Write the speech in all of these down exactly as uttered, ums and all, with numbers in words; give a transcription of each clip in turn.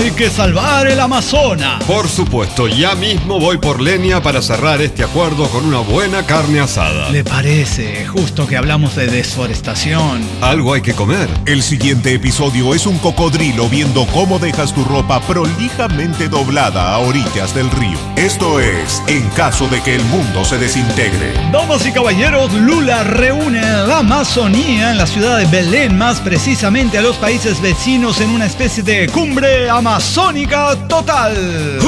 Hay que salvar el Amazonas. Por supuesto, ya mismo voy por leña para cerrar este acuerdo con una buena carne asada. ¿Le parece justo que hablamos de desforestación? Algo hay que comer. El siguiente episodio es un cocodrilo viendo cómo dejas tu ropa prolijamente doblada a orillas del río. Esto es En caso de que el mundo se desintegre. Damas y caballeros, Lula reúne la Amazonía en la ciudad de Belén, más precisamente a los países vecinos en una especie de cumbre amazónica total.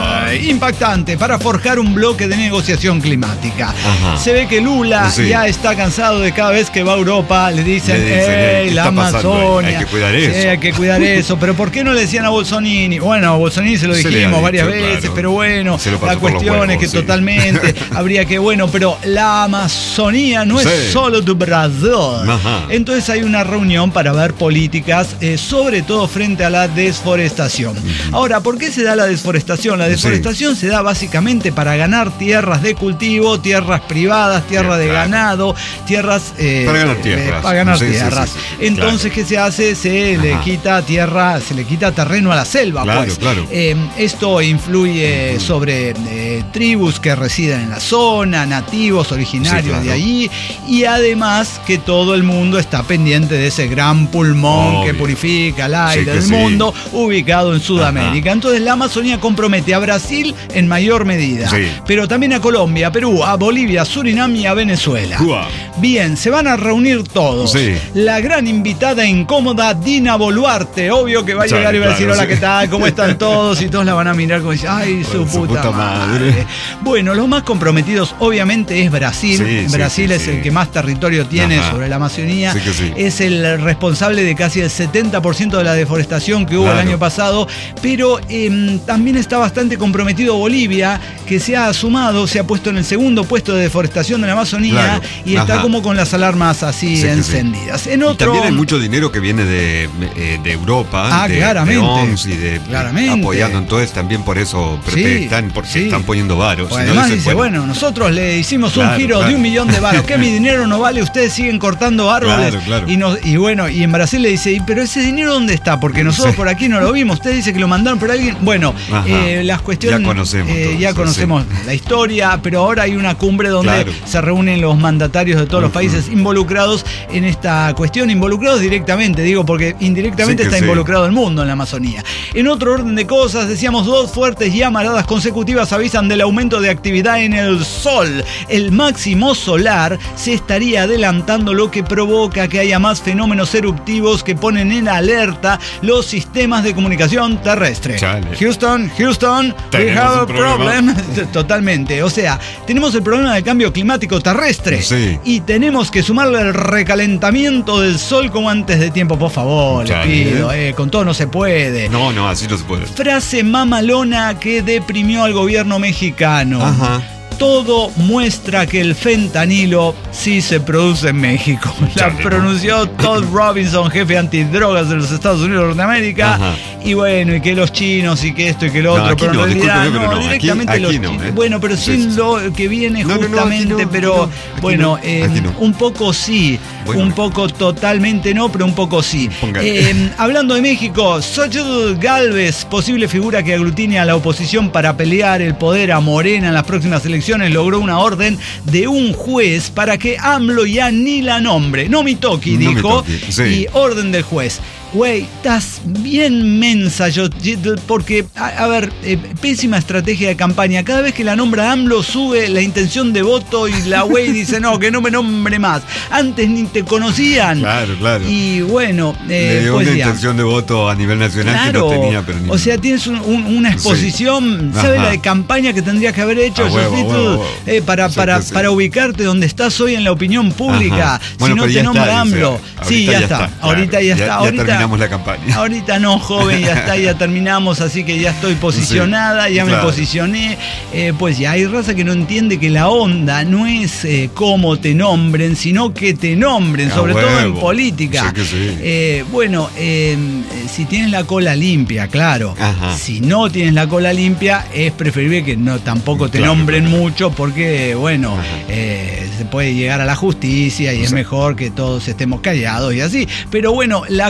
Impactante para forjar un bloque de negociación climática. Ajá. Se ve que Lula Sí. ya está cansado de cada vez que va a Europa le dicen, Le dicen, ¡ey, ¿qué la está pasando ahí? Amazonia! Hay que cuidar Sí, eso. hay que cuidar eso. Pero ¿por qué no le decían a Bolsonaro? Bueno, a Bolsonaro se lo Se le dijimos ha varias dicho, veces, claro. pero bueno, Se lo pasó la por los cuestión es huevos, que sí. totalmente habría que, bueno, pero la Amazonía no es Sí. solo de Brasil. Ajá. Entonces hay una reunión para ver políticas, eh, sobre todo frente a la desforestación. Ahora, ¿por qué se da la desforestación? La desforestación se da básicamente para ganar tierras de cultivo, tierras privadas, tierra de Claro. ganado, tierras... eh, Para ganar eh, tierras. para ganar Sí, sí, tierras. sí, sí. Entonces, Claro. ¿qué se hace? Se le Ajá. quita tierra, se le quita terreno a la selva, Claro, pues. claro. Eh, esto influye sobre eh, tribus que residen en la zona, nativos originarios Sí, claro. de allí, y además que todo el mundo está pendiente de ese gran pulmón Obvio. que purifica el aire Sí, que del sí. mundo, ubicado en Sudamérica. Ajá. Entonces la Amazonía compromete a Brasil en mayor medida, Sí. pero también a Colombia, a Perú, a Bolivia, a Surinam y a Venezuela. Cuba. Bien, se van a reunir todos. Sí. La gran invitada incómoda, Dina Boluarte. Obvio que va a Claro, llegar y va a decir, claro, hola, sí. ¿qué tal? ¿Cómo están todos? Y todos la van a mirar como diciendo, ay, su, Su puta, puta madre. madre. Bueno, los más comprometidos obviamente es Brasil. Sí, sí, Brasil sí, es sí. el que más territorio tiene Ajá. sobre la Amazonía. Sí que sí. Es el responsable de casi el setenta por ciento de la deforestación que hubo Claro. el año pasado. Pero eh, también está bastante comprometido Bolivia, que se ha sumado, se ha puesto en el segundo puesto de deforestación de la Amazonía. Claro. Y está Ajá. como con las alarmas así Sí que sí. encendidas. En Y otro, también hay mucho dinero que viene de, eh, de Europa, Ah, de, claramente. de O M S y de Claramente. apoyando, entonces también por eso Sí, protestan, porque sí. están poniendo varos. o Si no además dicen, dice, bueno, nosotros le hicimos un Claro, giro claro. de un millón de varos, que mi dinero no vale, ustedes siguen cortando árboles. Claro, claro. Y, nos- y bueno, y en Brasil le dice, "¿Y pero ese dinero dónde está? Porque nosotros Sí. por aquí no lo vimos, usted dice que lo mandaron por alguien". Bueno, Ajá. eh, las cuestiones... Ya conocemos eh, todo ya eso, conocemos la historia, pero ahora hay una cumbre donde Claro. se reúnen los mandatarios de todos los Ujú. países involucrados en esta cuestión, involucrados directamente, digo, porque indirectamente Sí que está sí. involucrado el mundo en la Amazonía. En otro orden de cosas, decíamos, dos fuertes llamaradas consecutivas avisan del aumento de actividad en el Sol. El máximo solar se estaría adelantando, lo que provoca que haya más fenómenos eruptivos que ponen en alerta los sistemas de comunicación terrestre. Chale. Houston, Houston, we Tenemos have a un problem. problema. Totalmente. O sea, tenemos el problema del cambio climático terrestre. Sí. Y tenemos que sumarle el recalentamiento del Sol como antes de tiempo. Por favor, Chale. le pido. eh, con todo no se puede. No, no, así no se puede. Frase mamalona que deprimió al gobierno mexicano. Ajá. Todo muestra que el fentanilo sí se produce en México. La Chale. pronunció Todd Robinson, jefe antidrogas de los Estados Unidos de Norteamérica. Ajá. Y bueno, y que los chinos y que esto y que lo No, otro, aquí pero en no, realidad discúlpeme, pero no, aquí- directamente aquí los no, chinos. ¿eh? Bueno, pero Sí, sin sí. lo que viene No, no, no, aquí justamente, no, aquí pero no, aquí bueno, no, eh, aquí no. un poco sí, Bueno. un poco totalmente no, pero un poco sí. Póngale. Eh, hablando de México, Xochitl Gálvez, posible figura que aglutine a la oposición para pelear el poder a Morena en las próximas elecciones, logró una orden de un juez para que AMLO ya ni la nombre. No me toque, No me dijo. toque, sí. Y orden del juez. Güey, estás bien mensa, Xochitl, porque, a, a ver, eh, pésima estrategia de campaña. Cada vez que la nombra AMLO sube la intención de voto y la güey dice, no, que no me nombre más. Antes ni te conocían. Claro, claro. Y bueno, eh, Le dio pues una ya. intención de voto a nivel nacional Claro, que no tenía, pero ni... o sea, tienes un- un- una exposición, Sí. ¿sabes Ajá. la de campaña que tendrías que haber hecho, A huevo, Xochitl? a huevo, a huevo. Eh, para, Sí, para, que sí. para ubicarte donde estás hoy en la opinión pública? Ajá. Si Bueno, no pero te ya nombra está, AMLO. dice, Sí, ahorita ya, ya está. está, claro. Ahorita ya, Ya- está. ya ahorita, terminamos la campaña. Ahorita no, joven, ya está, ya terminamos, así que ya estoy posicionada, Sí, ya me claro. posicioné. Eh, pues ya hay raza que no entiende que la onda no es eh, cómo te nombren, sino que te nombren, A sobre todo en huevo. política. Sí que sí. Eh, bueno, eh, si tienes la cola limpia, claro. Ajá. Si no tienes la cola limpia, es preferible que no tampoco te Claro, nombren claro. mucho, porque, bueno, Ajá. eh, se puede llegar a la justicia y es Sí. mejor que todos estemos callados y así. Pero bueno, la cuestión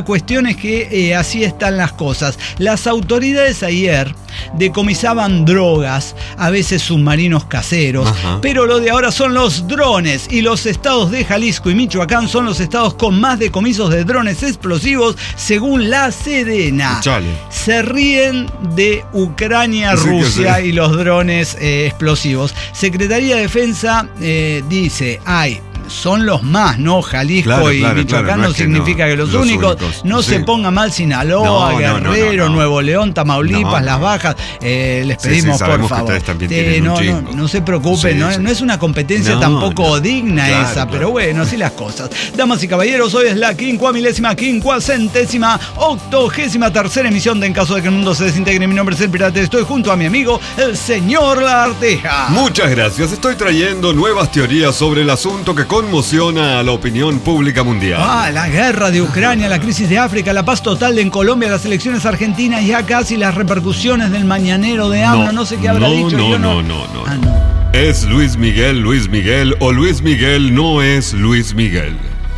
cuestión es que eh, así están las cosas. Las autoridades ayer decomisaban drogas, a veces submarinos caseros, Ajá. pero lo de ahora son los drones, y los estados de Jalisco y Michoacán son los estados con más decomisos de drones explosivos según la Sedena. Chale. Se ríen de Ucrania, sí, Rusia sí. y los drones eh, explosivos. Secretaría de Defensa eh, dice, hay son los más, ¿no? Jalisco claro, y claro, Michoacán claro, no, no significa que, no, que los, los únicos. únicos. No sí. se ponga mal Sinaloa, no, Guerrero, no, no, no. Nuevo León, Tamaulipas, no, Las Bajas. Eh, les pedimos, sí, sí, por favor. Eh, no, no, no se preocupen, sí, no, sí. no es una competencia tampoco digna claro, esa, claro. pero bueno, así las cosas. Damas y caballeros, hoy es la quincuamilésima, quincuacentésima, octogésima tercera emisión de En Caso de que el Mundo se Desintegre. Mi nombre es El Pirata, estoy junto a mi amigo, el señor Larteja. Muchas gracias, estoy trayendo nuevas teorías sobre el asunto que conmociona a la opinión pública mundial. Ah, la guerra de Ucrania, la crisis de África, la paz total en Colombia, las elecciones argentinas y ya casi las repercusiones del mañanero de AMLO, no, no sé qué habrá no, dicho. No, yo no, no, no, ah, no. ¿Es Luis Miguel Luis Miguel o Luis Miguel no es Luis Miguel?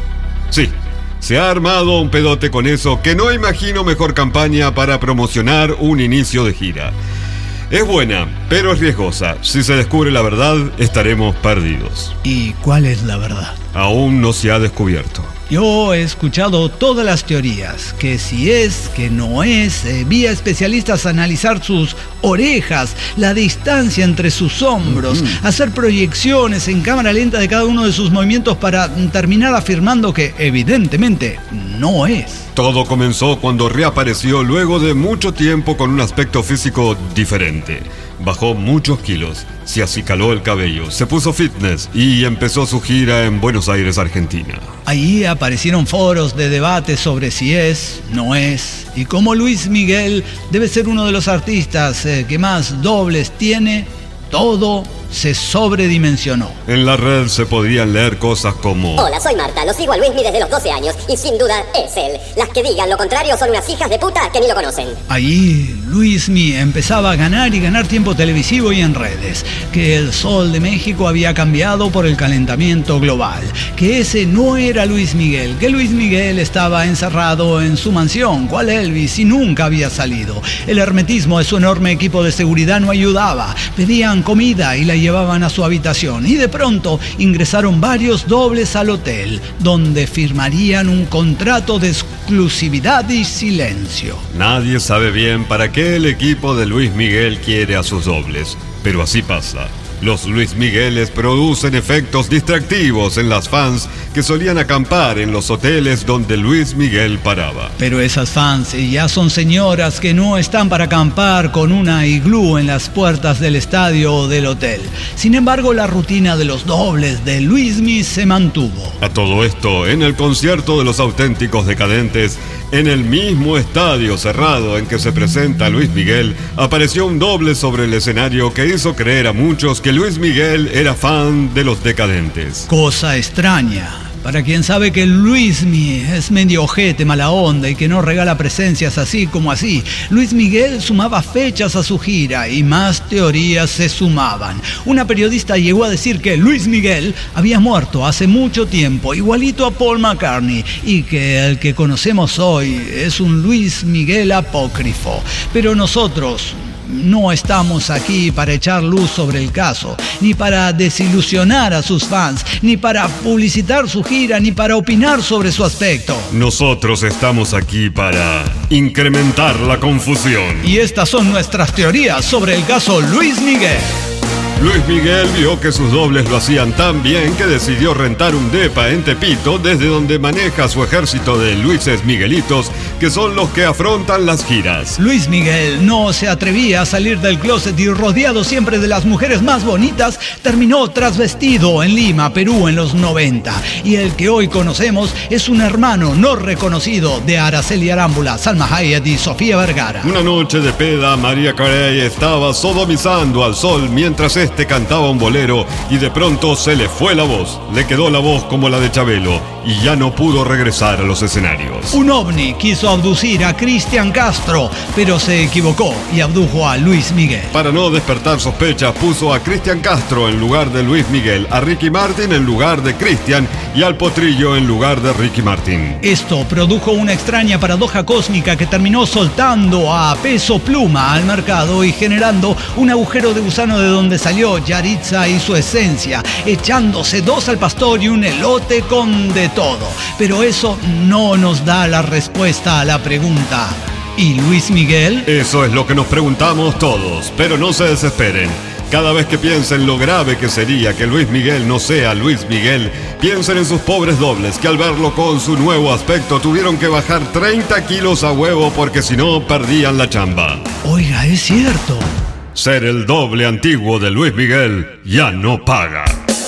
Sí, se ha armado un pedote con eso que no imagino mejor campaña para promocionar un inicio de gira. Es buena, pero es riesgosa. Si se descubre la verdad, estaremos perdidos. ¿Y cuál es la verdad? Aún no se ha descubierto. Yo he escuchado todas las teorías, que si es, que no es, eh, vi a especialistas analizar sus orejas, la distancia entre sus hombros, uh-huh. hacer proyecciones en cámara lenta de cada uno de sus movimientos para terminar afirmando que evidentemente no es. Todo comenzó cuando reapareció luego de mucho tiempo con un aspecto físico diferente. Bajó muchos kilos, se acicaló el cabello, se puso fitness y empezó su gira en Buenos Aires, Argentina. Ahí aparecieron foros de debate sobre si es, no es, y cómo Luis Miguel debe ser uno de los artistas eh, que más dobles tiene. Todo se sobredimensionó. En la red se podían leer cosas como: hola, soy Marta, lo sigo a Luismi desde los doce años y sin duda es él. Las que digan lo contrario son unas hijas de puta que ni lo conocen. Ahí Luismi empezaba a ganar y ganar tiempo televisivo y en redes. Que el sol de México había cambiado por el calentamiento global. Que ese no era Luis Miguel. Que Luis Miguel estaba encerrado en su mansión, cual Elvis, y nunca había salido. El hermetismo de su enorme equipo de seguridad no ayudaba. Pedían comida y la llevaban a su habitación, y de pronto ingresaron varios dobles al hotel, donde firmarían un contrato de exclusividad y silencio. Nadie sabe bien para qué el equipo de Luis Miguel quiere a sus dobles, pero así pasa. Los Luis Migueles producen efectos distractivos en las fans que solían acampar en los hoteles donde Luis Miguel paraba. Pero esas fans ya son señoras que no están para acampar con una iglú en las puertas del estadio o del hotel. Sin embargo, la rutina de los dobles de Luismi se mantuvo. A todo esto, en el concierto de los auténticos decadentes, en el mismo estadio cerrado en que se presenta Luis Miguel, apareció un doble sobre el escenario que hizo creer a muchos que Luis Miguel era fan de los decadentes. Cosa extraña. Para quien sabe que Luismi es medio ojete, mala onda y que no regala presencias así como así, Luis Miguel sumaba fechas a su gira y más teorías se sumaban. Una periodista llegó a decir que Luis Miguel había muerto hace mucho tiempo, igualito a Paul McCartney, y que el que conocemos hoy es un Luis Miguel apócrifo. Pero nosotros no estamos aquí para echar luz sobre el caso, ni para desilusionar a sus fans, ni para publicitar su gira, ni para opinar sobre su aspecto. Nosotros estamos aquí para incrementar la confusión. Y estas son nuestras teorías sobre el caso Luis Miguel. Luis Miguel vio que sus dobles lo hacían tan bien que decidió rentar un depa en Tepito, desde donde maneja su ejército de Luises Miguelitos, que son los que afrontan las giras. Luis Miguel no se atrevía a salir del closet y, rodeado siempre de las mujeres más bonitas, terminó trasvestido en Lima, Perú, en los noventa. Y el que hoy conocemos es un hermano no reconocido de Araceli Arámbula, Salma Hayek y Sofía Vergara. Una noche de peda, María Carey estaba sodomizando al sol mientras este cantaba un bolero y de pronto se le fue la voz. Le quedó la voz como la de Chabelo y ya no pudo regresar a los escenarios. Un ovni quiso quiso abducir a Cristian Castro, pero se equivocó y abdujo a Luis Miguel. Para no despertar sospechas, puso a Cristian Castro en lugar de Luis Miguel, a Ricky Martin en lugar de Cristian y al Potrillo en lugar de Ricky Martin. Esto produjo una extraña paradoja cósmica que terminó soltando a Peso Pluma al mercado y generando un agujero de gusano de donde salió Yaritza y su esencia, echándose dos al pastor y un elote con de todo. Pero eso no nos da la respuesta a la pregunta. ¿Y Luis Miguel? Eso es lo que nos preguntamos todos, pero no se desesperen. Cada vez que piensen lo grave que sería que Luis Miguel no sea Luis Miguel, piensen en sus pobres dobles que al verlo con su nuevo aspecto tuvieron que bajar treinta kilos a huevo porque si no perdían la chamba. Oiga, es cierto. Ser el doble antiguo de Luis Miguel ya no paga.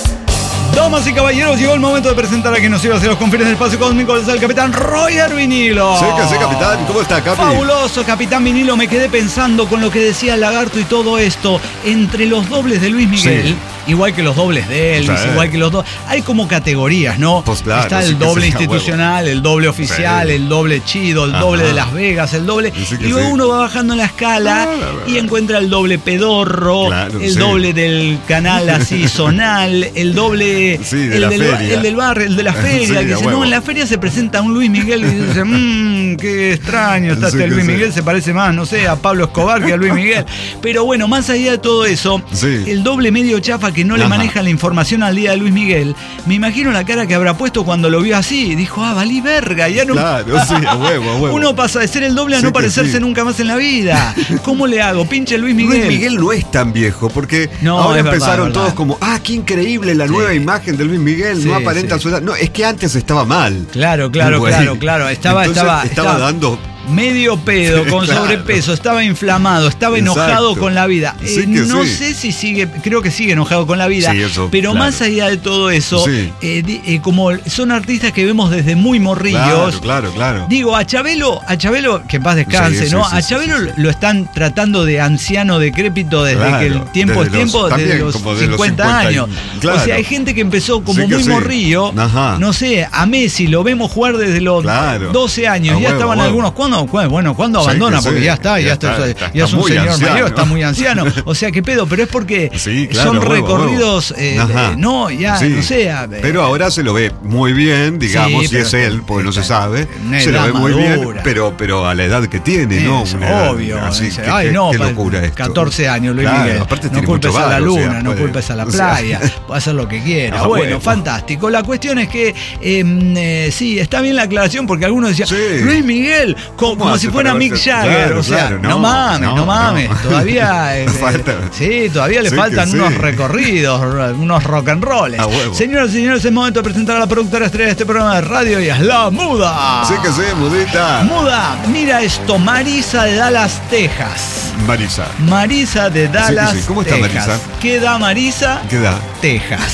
Damas y caballeros, llegó el momento de presentar a quien nos iba a hacer los confines del espacio cósmico, es el capitán Roger Vinilo. Sí, que sí, capitán. ¿Cómo está, Capi? Fabuloso, capitán Vinilo. Me quedé pensando con lo que decía el lagarto y todo esto. Entre los dobles de Luis Miguel, sí, igual que los dobles de Elvis, sí, igual que los dobles... Hay como categorías, ¿no? Pues claro, está el sí doble sí, institucional, el doble oficial, sí, el doble chido, el Ajá. doble de Las Vegas, el doble... Sí y luego sí. uno va bajando en la escala claro, y encuentra el doble pedorro, claro, el sí. doble del canal así zonal, el doble... Sí, de el, la del, feria. el del barrio, el de la feria, sí, que dice, no, en la feria se presenta un Luis Miguel y dice, mmm, qué extraño está sí, este Luis sí. Miguel, se parece más, no sé, a Pablo Escobar que a Luis Miguel. Pero bueno, más allá de todo eso, sí. el doble medio chafa que no le Ajá. maneja la información al día de Luis Miguel, me imagino la cara que habrá puesto cuando lo vio así, dijo, ah, valí verga, ya no... Claro, sí, a huevo, a huevo. Uno pasa de ser el doble a sí, no parecerse sí. nunca más en la vida. ¿Cómo le hago? Pinche Luis Miguel. Luis Miguel no es tan viejo, porque no, ahora verdad, empezaron todos como, ah, qué increíble la sí. nueva imagen de Luis Miguel, sí, no aparenta sí. su edad. No, es que antes estaba mal. Claro, claro, Güey. claro, claro. Estaba, Entonces, estaba, estaba, estaba dando... medio pedo, con claro. sobrepeso, estaba inflamado, estaba Exacto. enojado con la vida. Sí eh, no sí. sé si sigue, creo que sigue enojado con la vida, sí, eso, pero claro. más allá de todo eso, sí. eh, eh, como son artistas que vemos desde muy morrillos, claro, claro, claro. digo, a Chabelo, a Chabelo, que en paz descanse, sí, sí, ¿no? Sí, a sí, Chabelo sí, sí. lo están tratando de anciano decrépito desde claro, que el tiempo es tiempo, los, desde los de cincuenta los años. Claro. O sea, hay gente que empezó como sí, muy sí. morrillo, Ajá. no sé, a Messi lo vemos jugar desde los claro. doce años, a ya huevo, estaban huevo. algunos, ¿cuándo? Bueno, ¿cuándo abandona? Sí, porque sí. ya está, ya, ya está, está, está, ya es un señor anciano. mayor, está muy anciano. O sea, ¿qué pedo? Pero es porque sí, claro, son huevo, recorridos, huevo. Eh, eh, no, ya, sí. no sé. Eh, pero ahora se lo ve muy bien, digamos, sí, y es él, porque no se sabe. Se lo ve muy madura. bien, pero, pero a la edad que tiene, ¿no? Es Una obvio. Edad, así, es, qué, ay, no, qué locura esto. catorce años, Luis claro, Miguel. Aparte no culpes a la luna, o sea, no puede, culpes a la playa, o sea, puede hacer lo que quiera. Ah, bueno, bueno, fantástico. La cuestión es que, eh, eh, sí, está bien la aclaración, porque algunos decían, sí. Luis Miguel, como, como si fuera Mick Jagger. Claro, o sea, claro, no, no mames, no, no mames. No. Todavía, eh, falta. sí, todavía le sí faltan unos sí. recorridos, unos rock and rolls. Señoras y señores, es momento de presentar a la productora estrella de este programa de radio y es la Muda. Sí que sí, Mudita. Muda, mira esto, Marisa de Dallas, Texas. Marisa. Marisa de Dallas, sí, sí. ¿Cómo está Texas. Marisa? ¿Qué da Marisa? ¿Qué da? Texas.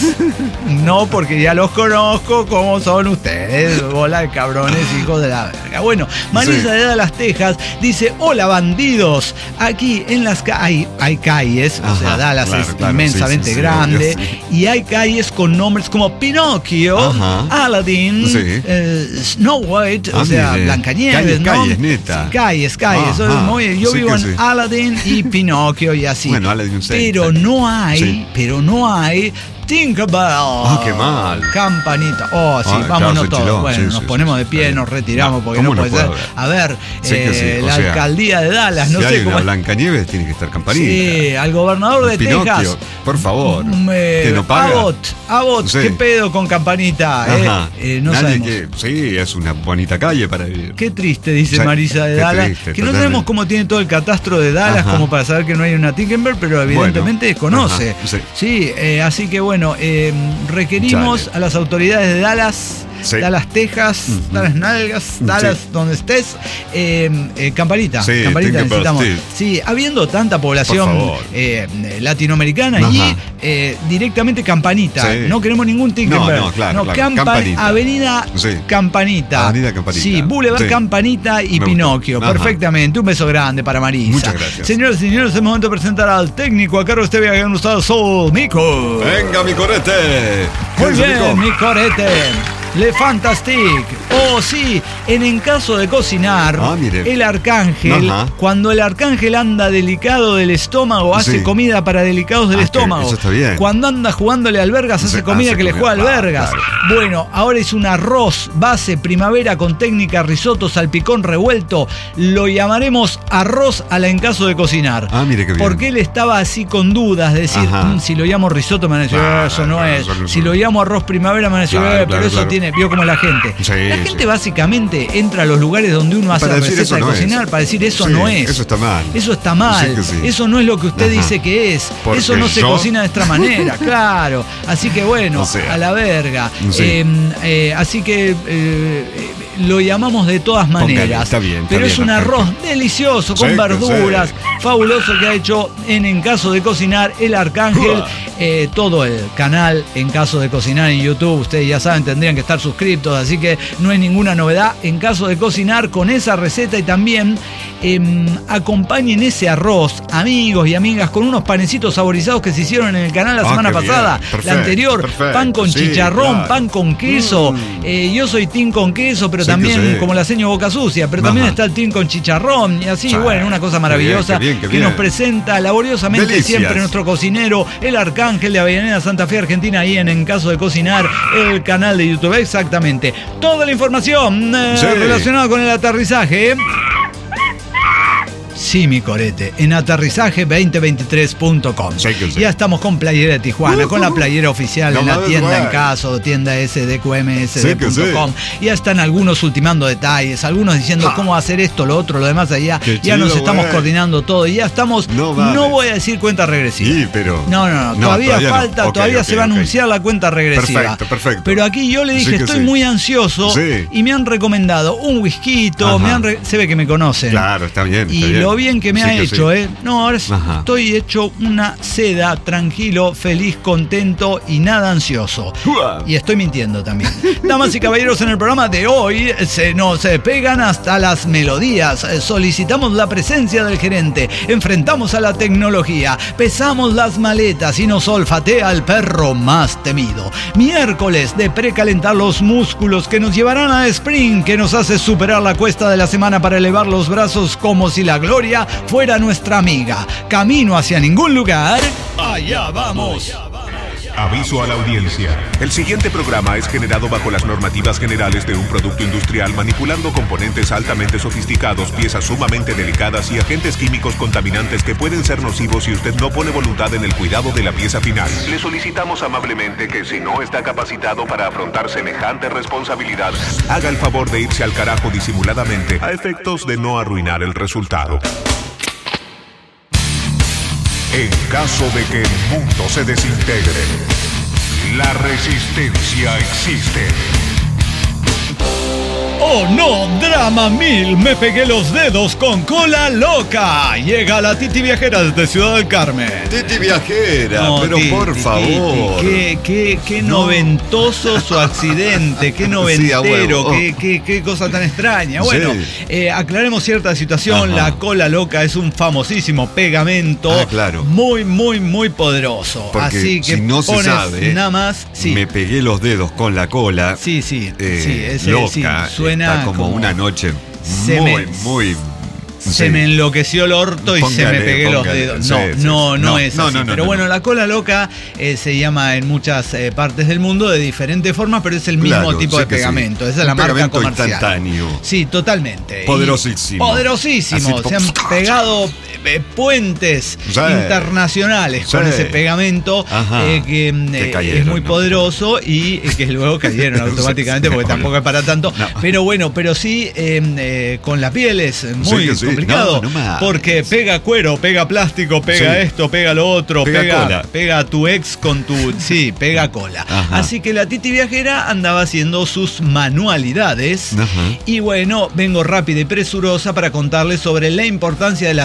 No, porque ya los conozco como son ustedes, bola de cabrones, hijos de la verga. Bueno, Marisa sí. de Dallas, Texas, dice, hola bandidos, aquí en las calles hay, hay calles, Ajá, o sea, Dallas claro, es claro, inmensamente sí, sí, grande, sí, sí. y hay calles con nombres como Pinocchio, Ajá. Aladdin, sí. eh, Snow White, ah, o sea, mire. Blancanieves, calles, ¿no? Calles, neta. Sí, calles, calles. Ajá, muy, yo sí vivo en sí. Aladdin y Pinocchio y así. Bueno, Aladdin sé, pero sé. no hay, sí. pero no hay Tinkerbell. Ah, qué mal. Campanita. Oh, sí, ah, vámonos claro, todos. Bueno, sí, nos sí, ponemos sí, de pie, sí. nos retiramos no, porque no puede no ser. Ver? A ver, sí, eh, sí. la sea, alcaldía de Dallas, no si sé hay cómo. Una Blancanieves tiene que estar Campanita. Sí, al gobernador de Pinocchio, Texas. por favor. Eh, que no paga. Abbott, Abbott, sí. ¿qué pedo con Campanita? Ajá. Eh, eh, no Nadie sabemos. Que, sí, es una bonita calle para vivir. Qué triste, dice o sea, Marisa de Dallas. Triste, que no totalmente. Sabemos cómo tiene todo el catastro de Dallas Ajá. como para saber que no hay una Tinkerbell, pero evidentemente bueno. conoce. Ajá. Sí, sí eh, así que bueno. Eh, requerimos Chale. a las autoridades de Dallas, sí. Dallas, Texas, uh-huh. Dallas Nalgas, Dallas, sí. donde estés, eh, eh, Campanita, sí, Campanita necesitamos. Sí. sí, habiendo tanta población eh, latinoamericana Ajá. y eh, directamente Campanita, sí. no queremos ningún Tinkerbell. No, no, claro, no claro. Campa- Campanita. Avenida sí. Campanita. Avenida Campanita. Sí, Boulevard sí. Campanita y Me Pinocchio. Ajá. Perfectamente. Un beso grande para Marisa. Muchas gracias. Señores y señores, es momento de presentar al técnico a cargo de este viaje que han usado Soul Nico. Venga, mi corete. Muy bien, mi corete. Le Fantastique. Oh, sí, en En Caso de Cocinar, ah, el arcángel, ajá, cuando el arcángel anda delicado del estómago, hace sí. comida para delicados del ah, estómago. Eso está bien. Cuando anda jugándole al Vergas, hace comida hace que comida. le juega al Vergas. Ah, claro. Bueno, ahora es un arroz base primavera con técnica risotto, salpicón revuelto. Lo llamaremos arroz a la En Caso de Cocinar. Ah, mire qué bien. Porque él estaba así con dudas, de decir, mmm, si lo llamo risotto, me van a decir, ah, eso no es. Claro, si lo llamo arroz primavera, me van a decir, claro, eh, pero claro, eso claro. tiene, vio como la gente. Sí, la gente sí. básicamente entra a los lugares donde uno hace receta de no cocinar es. para decir, eso sí, no es. Eso está mal. Eso está mal. Sí sí. Eso no es lo que usted Ajá. dice que es. Porque eso no se yo... cocina de esta manera, claro. Así que bueno, o sea, a la verga. Sí. Eh, eh, así que eh, lo llamamos de todas maneras. Póngale, está bien, está pero bien, es un arroz delicioso, con sí, verduras, sí. fabuloso, que ha hecho en En Caso de Cocinar el Arcángel. Eh, todo el canal En Caso de Cocinar en YouTube, ustedes ya saben, tendrían que estar suscriptos, así que no es ninguna novedad. En Caso de Cocinar, con esa receta, y también eh, acompañen ese arroz, amigos y amigas, con unos panecitos saborizados que se hicieron en el canal la ah, semana pasada, perfecto, la anterior, perfecto. pan con sí, chicharrón, claro. pan con queso. Mm. Eh, yo soy team con queso, pero sí, también sí. como la seño Boca Sucia, pero Ajá. también está el team con chicharrón, y así, sí. bueno, una cosa maravillosa qué bien, qué bien, qué bien. que nos presenta laboriosamente Delicias. siempre nuestro cocinero, el Arcángel de Avellaneda, Santa Fe, Argentina, ahí en En Caso de Cocinar, el canal de YouTube, exactamente. Toda la información eh, sí. relacionada con el aterrizaje. Sí, mi corete, en aterrizaje veinte veintitrés punto com. Sí, sí. Ya estamos con playera de Tijuana, uh, con la playera oficial no en la tienda bueno. En Caso, tienda S D Q M S D punto com. Sí, ya están algunos ultimando detalles, algunos diciendo ah. cómo hacer esto, lo otro, lo demás allá. Qué ya chido, nos estamos bueno. coordinando todo y ya estamos, no, vale. no voy a decir cuenta regresiva. Sí, pero... No, no, no, no todavía, todavía falta, no. okay, todavía okay, se va a okay. anunciar la cuenta regresiva. Perfecto, perfecto. Pero aquí yo le dije, sí estoy sí. muy ansioso sí. y me han recomendado un whisky, me han re... se ve que me conocen. Claro, está bien, está y bien. lo bien que me sí, ha hecho. Sí. ¿eh? No, ahora Ajá. estoy hecho una seda, tranquilo, feliz, contento y nada ansioso. Uah. Y estoy mintiendo también. Damas y caballeros, en el programa de hoy se nos pegan hasta las melodías. Solicitamos la presencia del gerente. Enfrentamos a la tecnología. Pesamos las maletas y nos olfatea el perro más temido. Miércoles de precalentar los músculos que nos llevarán a sprint, que nos hace superar la cuesta de la semana para elevar los brazos como si la gloria fuera nuestra amiga. Camino hacia ningún lugar. Allá vamos. Aviso a la audiencia. El siguiente programa es generado bajo las normativas generales de un producto industrial, manipulando componentes altamente sofisticados, piezas sumamente delicadas y agentes químicos contaminantes que pueden ser nocivos si usted no pone voluntad en el cuidado de la pieza final. Le solicitamos amablemente que, si no está capacitado para afrontar semejante responsabilidad, haga el favor de irse al carajo disimuladamente, a efectos de no arruinar el resultado. En caso de que el mundo se desintegre, la resistencia existe. ¡Oh no! ¡Drama mil! Me pegué los dedos con cola loca. Llega la Titi Viajera desde Ciudad del Carmen. Titi Viajera, no, pero titi, por titi, favor. Titi, qué, qué, qué no. noventoso su accidente, qué noventero, sí, oh. qué, qué, qué cosa tan extraña. Bueno, sí. eh, aclaremos cierta situación. Ajá. La cola loca es un famosísimo pegamento. Ah, claro. Muy, muy, muy poderoso. Porque así que si no se sabe, nada más. Sí. Me pegué los dedos con la cola. Sí, sí. Eh, sí ese, loca. Sí, suena está como, como una noche muy, me, muy. Se sí. me enloqueció el orto y póngale, se me pegué póngale, los dedos. No, sí, sí. no, no, no es no, así. No, no, pero no, bueno, no. La cola loca eh, se llama en muchas eh, partes del mundo de diferentes formas, pero es el mismo claro, tipo de pegamento. Sí. Esa es la un marca comercial. Instantáneo. Sí, totalmente. Poderosísimo. Y poderosísimo. Así, se han pegado eh, puentes sí. internacionales sí. con ese pegamento eh, que, eh, cayeron, es muy no, poderoso no. y eh, que luego cayeron automáticamente porque tampoco es para tanto. No. Pero bueno, pero sí eh, eh, con la piel es muy sí, sí. complicado no, no porque pega cuero, pega plástico, pega sí. esto, pega lo otro, pega, pega, cola. pega a tu ex con tu... Sí, pega cola. Ajá. Así que la Titi Viajera andaba haciendo sus manualidades. Ajá. Y bueno, vengo rápida y presurosa para contarles sobre la importancia de las U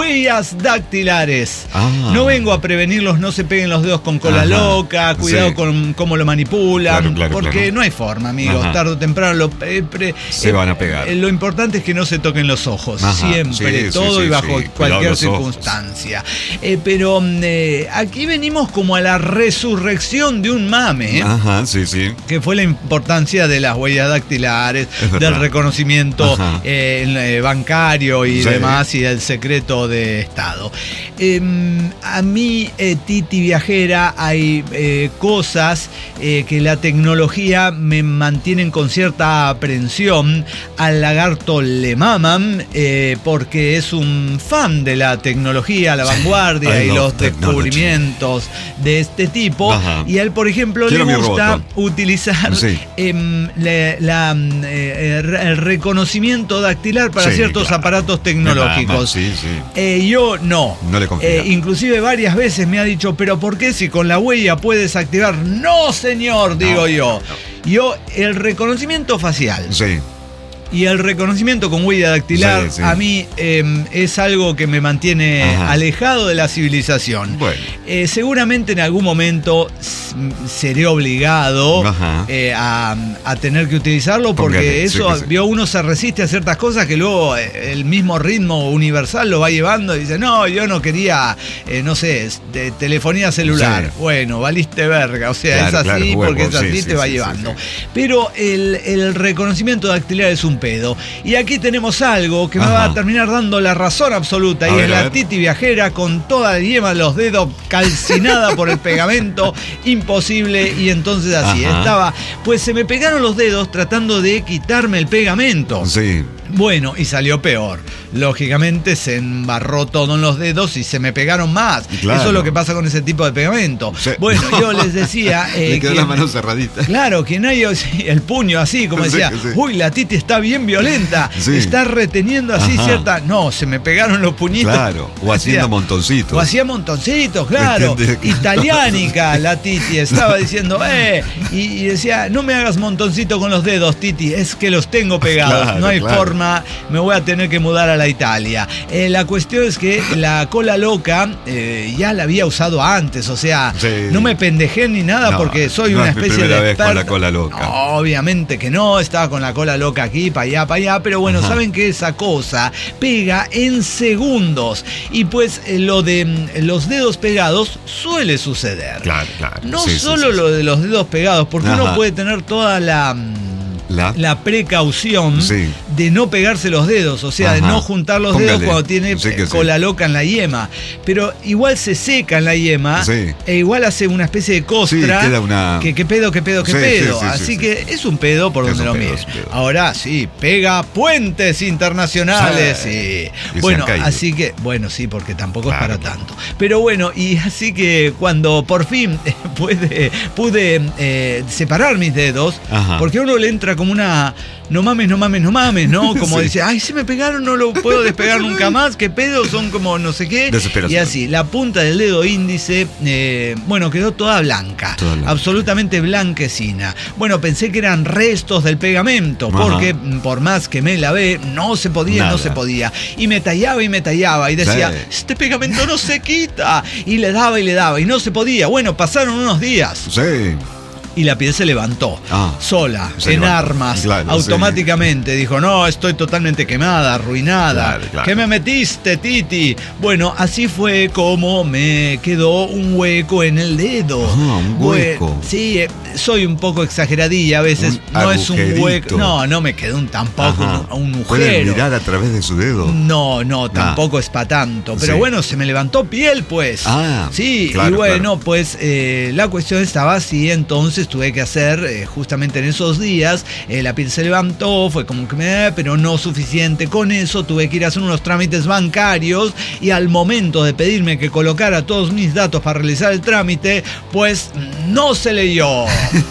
huellas dactilares. Ah. No vengo a prevenirlos, no se peguen los dedos con cola Ajá. loca, cuidado Sí. con cómo lo manipulan, Claro, claro, porque claro. no hay forma, amigos. Ajá. Tarde o temprano lo, eh, pre, Se eh, van a pegar. eh, lo importante es que no se toquen los ojos, Ajá. siempre, Sí, todo sí, y sí, bajo sí. Cuidado cualquier los ojos. circunstancia. Eh, pero eh, aquí venimos como a la resurrección de un mame. Ajá, sí, sí. Que fue la importancia de las huellas dactilares, Es verdad. del reconocimiento Ajá. eh, eh, bancario y Sí. demás, y del secreto de Estado. Eh, a mí, eh, Titi Viajera, hay eh, cosas eh, que la tecnología me mantienen con cierta aprensión. Al lagarto le maman, eh, porque es un fan de la tecnología, la vanguardia I y love los technology. descubrimientos de este tipo. Ajá. Y a él, por ejemplo, Quiero le mi gusta robot. utilizar Sí. em, la- la, mm, eh, el reconocimiento dactilar para Sí, ciertos claro. aparatos Me tecnológicos. mama, sí, sí. Eh, yo no. No le confía. Eh, inclusive varias veces me ha dicho, pero ¿por qué si con la huella puedes activar? No, señor, digo No, yo. no, Yo, el reconocimiento facial Sí. y el reconocimiento con huella dactilar, Sí, sí. a mí em, es algo que me mantiene Ajá. alejado de la civilización. Bueno. Eh, seguramente en algún momento s- seré obligado Ajá. eh, a, a tener que utilizarlo, porque Póngale, sí eso, que sí. vio, uno se resiste a ciertas cosas que luego eh, el mismo ritmo universal lo va llevando y dice, no, yo no quería, eh, no sé, de telefonía celular. Sí. Bueno, valiste verga, o sea, Claro, es así, claro, huevo, porque es así, sí, te sí, va sí, llevando. sí, sí. Pero el, el reconocimiento dactilar es un pedo. Y aquí tenemos algo que me Ajá. va a terminar dando la razón absoluta, A y ver, es a la ver. Titi Viajera con toda la yema de los dedos calcinada por el pegamento, imposible. Y entonces así, Ajá. estaba, pues se me pegaron los dedos tratando de quitarme el pegamento. Sí. Bueno, y salió peor. Lógicamente se embarró todo en los dedos y se me pegaron más. Claro. Eso es lo que pasa con ese tipo de pegamento. Sí. Bueno, yo les decía... eh, Le quedó que- la mano cerradita. Claro, quien haya sí, el puño así, como Sí, decía, sí. uy, la Titi está bien violenta, Sí. está reteniendo así Ajá. cierta... No, se me pegaron los puñitos. Claro, o haciendo Decía, montoncitos. O hacía montoncitos, claro. ¿Entiendes? Italiánica, la Titi, estaba diciendo, eh, y, y decía, no me hagas montoncito con los dedos, Titi, es que los tengo pegados, Claro, no hay claro. forma, me voy a tener que mudar a la Italia. Eh, la cuestión es que la cola loca eh, ya la había usado antes, o sea, Sí. no me pendejé ni nada, No, porque soy no una es mi especie de primera vez con experto. la cola loca. No, obviamente que no, estaba con la cola loca aquí, para allá, para allá, pero bueno, Ajá. saben que esa cosa pega en segundos, y pues eh, lo de mm, los dedos pegados suele suceder. Claro, claro. No Sí, sí, solo sí, lo de los dedos pegados, porque Ajá. uno puede tener toda la... mm, La- la precaución Sí. de no pegarse los dedos, o sea, de Ajá. no juntar los Póngale. dedos cuando tiene Sí que eh, sí. cola loca en la yema. Pero igual se seca en la yema, Sí. e igual hace una especie de costra. Sí, queda una- Que, que pedo, que pedo, que Sí, pedo. sí, sí, Así sí, que es un pedo por Es donde un lo pedo, mires. es un pedo. Ahora sí, pega puentes internacionales. Sí. Sí. Y se Bueno, han caído. así que, bueno, sí, porque tampoco Claro. es para tanto. Pero bueno, y así que cuando por fin pude, pude eh, separar mis dedos, Ajá. porque a uno le entra como una no mames, no mames, no mames, ¿no? Como Sí. dice, ay, se me pegaron, no lo puedo despegar nunca más, qué pedo, son como no sé qué. Desesperación. Y así, la punta del dedo índice, eh, bueno, quedó toda blanca, Toda blanca. absolutamente blanquecina. Bueno, pensé que eran restos del pegamento, Ajá. porque mm, por más que me lavé, no se podía, Nada. no se podía. Y me tallaba y me tallaba y decía, Sí. este pegamento no se quita. Y le daba y le daba y no se podía. Bueno, pasaron unos días. Sí. Y la piel se levantó, Ah, sola, se en levantó. armas, Claro, automáticamente. Dijo, no, estoy totalmente quemada, arruinada. Claro, claro. ¿Qué me metiste, Titi? Bueno, así fue como me quedó un hueco en el dedo. Ah, un hueco. Bueno, sí, eh, soy un poco exageradilla a veces. Un no es un agujerito. hueco. No, no me quedó un, tampoco Ajá. un, un ¿Pueden agujero. mirar a través de su dedo? No, no, tampoco es para tanto. Pero Sí. bueno, se me levantó piel, pues. Ah, sí, claro, y bueno, claro. pues eh, la cuestión estaba así, entonces tuve que hacer, eh, justamente en esos días, eh, la piel se levantó, fue como que me... pero no suficiente con eso, tuve que ir a hacer unos trámites bancarios, y al momento de pedirme que colocara todos mis datos para realizar el trámite, pues no se leyó.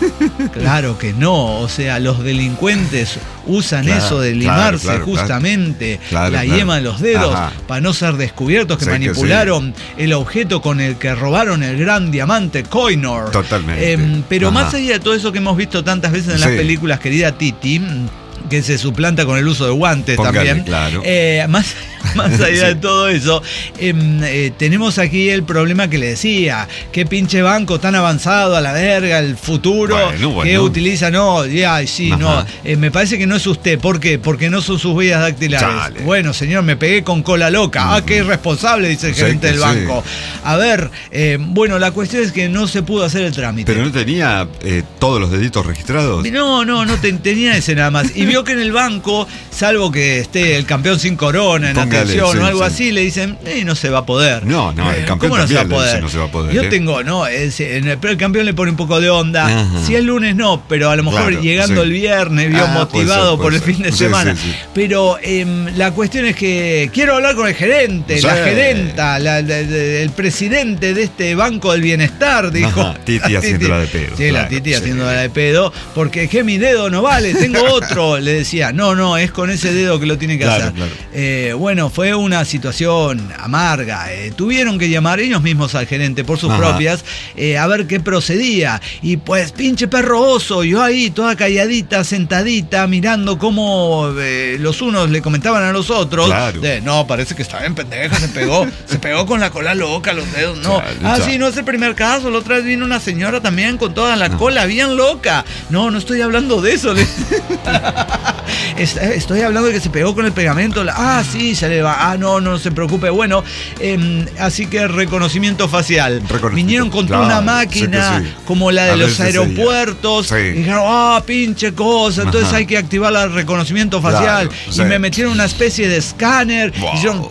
Claro que no, o sea, los delincuentes usan Claro, eso de claro, limarse claro, claro. justamente Claro, la claro. yema de los dedos Ajá. para no ser descubiertos, que Sí, que manipularon el objeto con el que robaron el gran diamante Koh-i-Noor. Totalmente. Em, pero Ajá. más allá de todo eso que hemos visto tantas veces en las Sí. películas, querida Titi, que se suplanta con el uso de guantes. Póngale, también. Claro. Eh, más, más allá sí. de todo eso, eh, eh, tenemos aquí el problema que le decía, qué pinche banco tan avanzado a la verga, el futuro, bueno, bueno. que utiliza, no, ya, sí, Ajá. no, eh, me parece que no es usted, ¿por qué? Porque no son sus huellas dactilares. Chale. Bueno, señor, me pegué con cola loca, uh-huh. ah, qué irresponsable, dice el sí, gerente del banco. Sí. A ver, eh, bueno, la cuestión es que no se pudo hacer el trámite. ¿Pero no tenía eh, todos los deditos registrados? No, no, no te, tenía ese nada más. Y vio que en el banco, salvo que esté el campeón sin corona en Póngale, atención sí, o algo sí. así, le dicen, eh, no se va a poder. No, no, el campeón ¿Cómo no se va a poder? No se va a poder Yo ¿eh? tengo, no, es, pero el campeón le pone un poco de onda. Ajá. Si el lunes no, pero a lo mejor claro, llegando sí. el viernes, vio ah, motivado ser, por el ser. fin de sí, semana. Sí, sí. Pero eh, la cuestión es que quiero hablar con el gerente, sí. la gerenta, la, la, la, el presidente de este Banco del Bienestar, dijo. Ajá, Titi haciéndola de pedo. Sí, claro, la Titi sí. haciéndola de pedo, porque es que mi dedo no vale, tengo otro. Le decía, no, no, es con ese dedo que lo tiene que claro, hacer. Claro. Eh, bueno, fue una situación amarga. Eh, tuvieron que llamar ellos mismos al gerente por sus Ajá. propias eh, a ver qué procedía. Y pues, pinche perro oso, yo ahí toda calladita, sentadita, mirando cómo eh, los unos le comentaban a los otros. Claro. De, no, parece que estaba en pendeja, se pegó, se pegó con la cola loca, los dedos. No, claro, ah, sí, no es el primer caso. La otra vez vino una señora también con toda la no. cola bien loca. No, no estoy hablando de eso. Estoy hablando de que se pegó con el pegamento. Ah, sí, se le va. Ah, no, no se preocupe. Bueno, eh, así que reconocimiento facial. Reconocimiento. Vinieron con claro, una máquina sí sí. como la de a los aeropuertos. Sí. Y dijeron, ah, pinche cosa. Entonces Ajá. hay que activar el reconocimiento facial. Claro, sí. Y me metieron una especie de escáner. Wow. Y hicieron,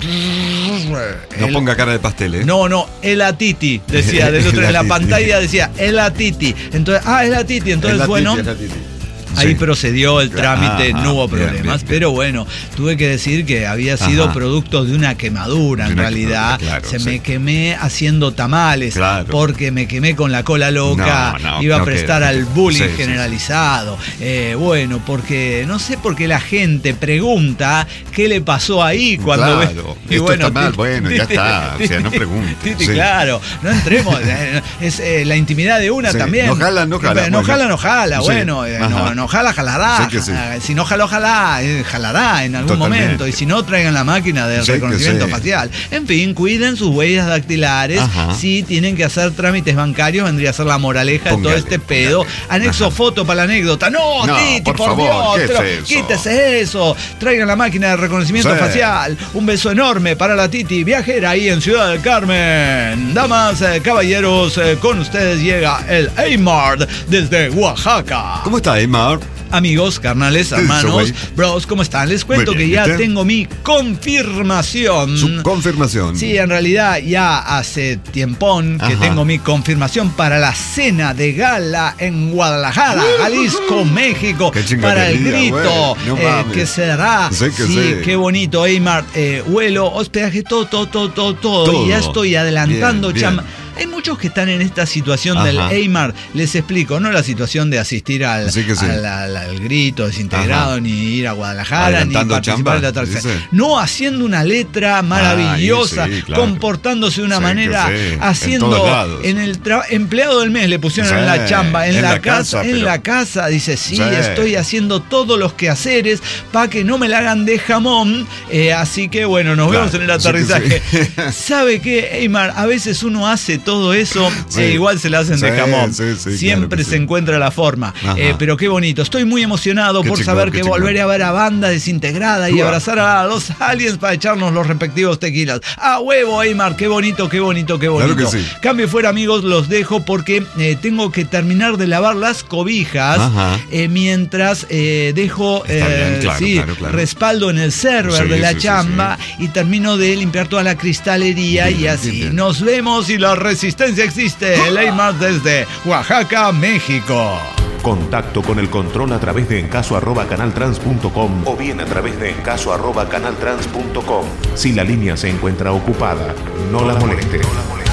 no el, ponga cara de pastel, ¿eh? No, no, el Atiti, decía del otro. En la pantalla decía el Atiti. Entonces, ah, el Atiti. Entonces, el bueno. Atiti, Ahí sí. procedió el trámite, ah, no hubo problemas, bien, bien, bien. Pero bueno, tuve que decir que había sido Ajá. producto de una quemadura, de en una realidad. Quemadura, claro, se sí. me quemé haciendo tamales, claro. porque me quemé con la cola loca, no, no, iba no a prestar queda, al bullying sí, generalizado. Sí. Eh, bueno, porque no sé por qué la gente pregunta qué le pasó ahí cuando claro, ve. Y esto bueno, está mal, titi, bueno, ya está, titi, o sea, no pregunte. Titi, sí. Claro, no entremos, es eh, la intimidad de una sí. también. No jala, no jala. No jala, no jala, bueno, sí. no, no jala, jalará. Sí sí. Si no jala, ojalá, jalará en algún Totalmente. momento. Y si no, traigan la máquina de sí reconocimiento sí. facial. En fin, cuiden sus huellas dactilares. Ajá. Si tienen que hacer trámites bancarios, vendría a ser la moraleja póngale, de todo este pedo. Póngale. Anexo Ajá. foto para la anécdota. No, no Titi, por, por favor, Dios, pero, es eso? quítese eso. Traigan la máquina de reconocimiento sí. facial. Un beso enorme para la Titi, viajera ahí en Ciudad del Carmen. Damas, eh, caballeros, eh, con ustedes llega el A-Mart desde Oaxaca. ¿Cómo está, A-Mart? Amigos, carnales, hermanos, bros, ¿cómo están? Les cuento bien, que ya ¿viste? tengo mi confirmación. Su confirmación. Sí, en realidad ya hace tiempón que Ajá. tengo mi confirmación para la cena de gala en Guadalajara, uh, Jalisco, uh, México. Para el grito no eh, que será. Sé que sí, sé. Qué bonito, A-Mart. Eh, vuelo, hospedaje, todo, todo, todo, todo, todo. todo. Y ya estoy adelantando, bien, chama. Bien. Hay muchos que están en esta situación Ajá. del A-Mart. Les explico, no la situación de asistir al, sí sí. al, al, al grito desintegrado, Ajá. ni ir a Guadalajara, ni participar de la tercera. No, haciendo una letra maravillosa, Ay, sí, claro. comportándose de una sí, manera, sí. haciendo en, en el tra- empleado del mes le pusieron sí. en la chamba, en, en la, la casa, casa en pero... la casa, dice, sí, sí, estoy haciendo todos los quehaceres para que no me la hagan de jamón. Eh, así que bueno, nos claro. vemos en el aterrizaje. Sí, sí. ¿Sabe qué, A-Mart? A veces uno hace todo eso, sí. eh, igual se la hacen sí, de jamón. Sí, sí, Siempre claro se sí. encuentra la forma. Eh, pero qué bonito. Estoy muy emocionado qué por chingón, saber que chingón. volveré a ver a Banda Desintegrada y abrazar a los aliens para echarnos los respectivos tequilas. ¡A huevo, A-Mart! Qué bonito, qué bonito, qué bonito. Claro que sí. Cambio fuera, amigos, los dejo porque eh, tengo que terminar de lavar las cobijas eh, mientras eh, dejo eh, bien, claro, sí, claro, claro. respaldo en el server sí, de la sí, chamba sí, sí. y termino de limpiar toda la cristalería bien, y así. Bien, bien. Nos vemos y la resistencia existe. El A-Mart desde Oaxaca, México. Contacto con el control a través de encaso arroba canaltrans punto com o bien a través de encaso arroba canaltrans punto com. Si la línea se encuentra ocupada, no, no la moleste. No la moleste.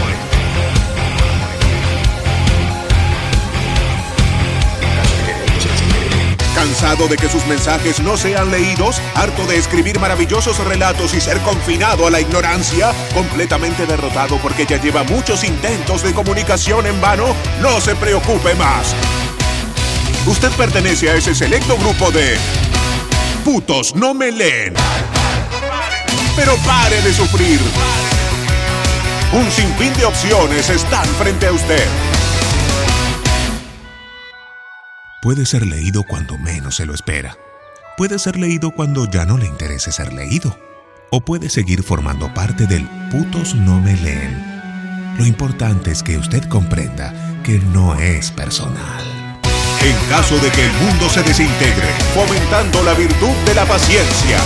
¿Cansado de que sus mensajes no sean leídos? ¿Harto de escribir maravillosos relatos y ser confinado a la ignorancia? ¿Completamente derrotado porque ya lleva muchos intentos de comunicación en vano? ¡No se preocupe más! Usted pertenece a ese selecto grupo de putos no me leen. Pero pare de sufrir. Un sinfín de opciones están frente a usted. Puede ser leído cuando menos se lo espera. Puede ser leído cuando ya no le interese ser leído. O puede seguir formando parte del putos no me leen. Lo importante es que usted comprenda que no es personal. En caso de que el mundo se desintegre, fomentando la virtud de la paciencia.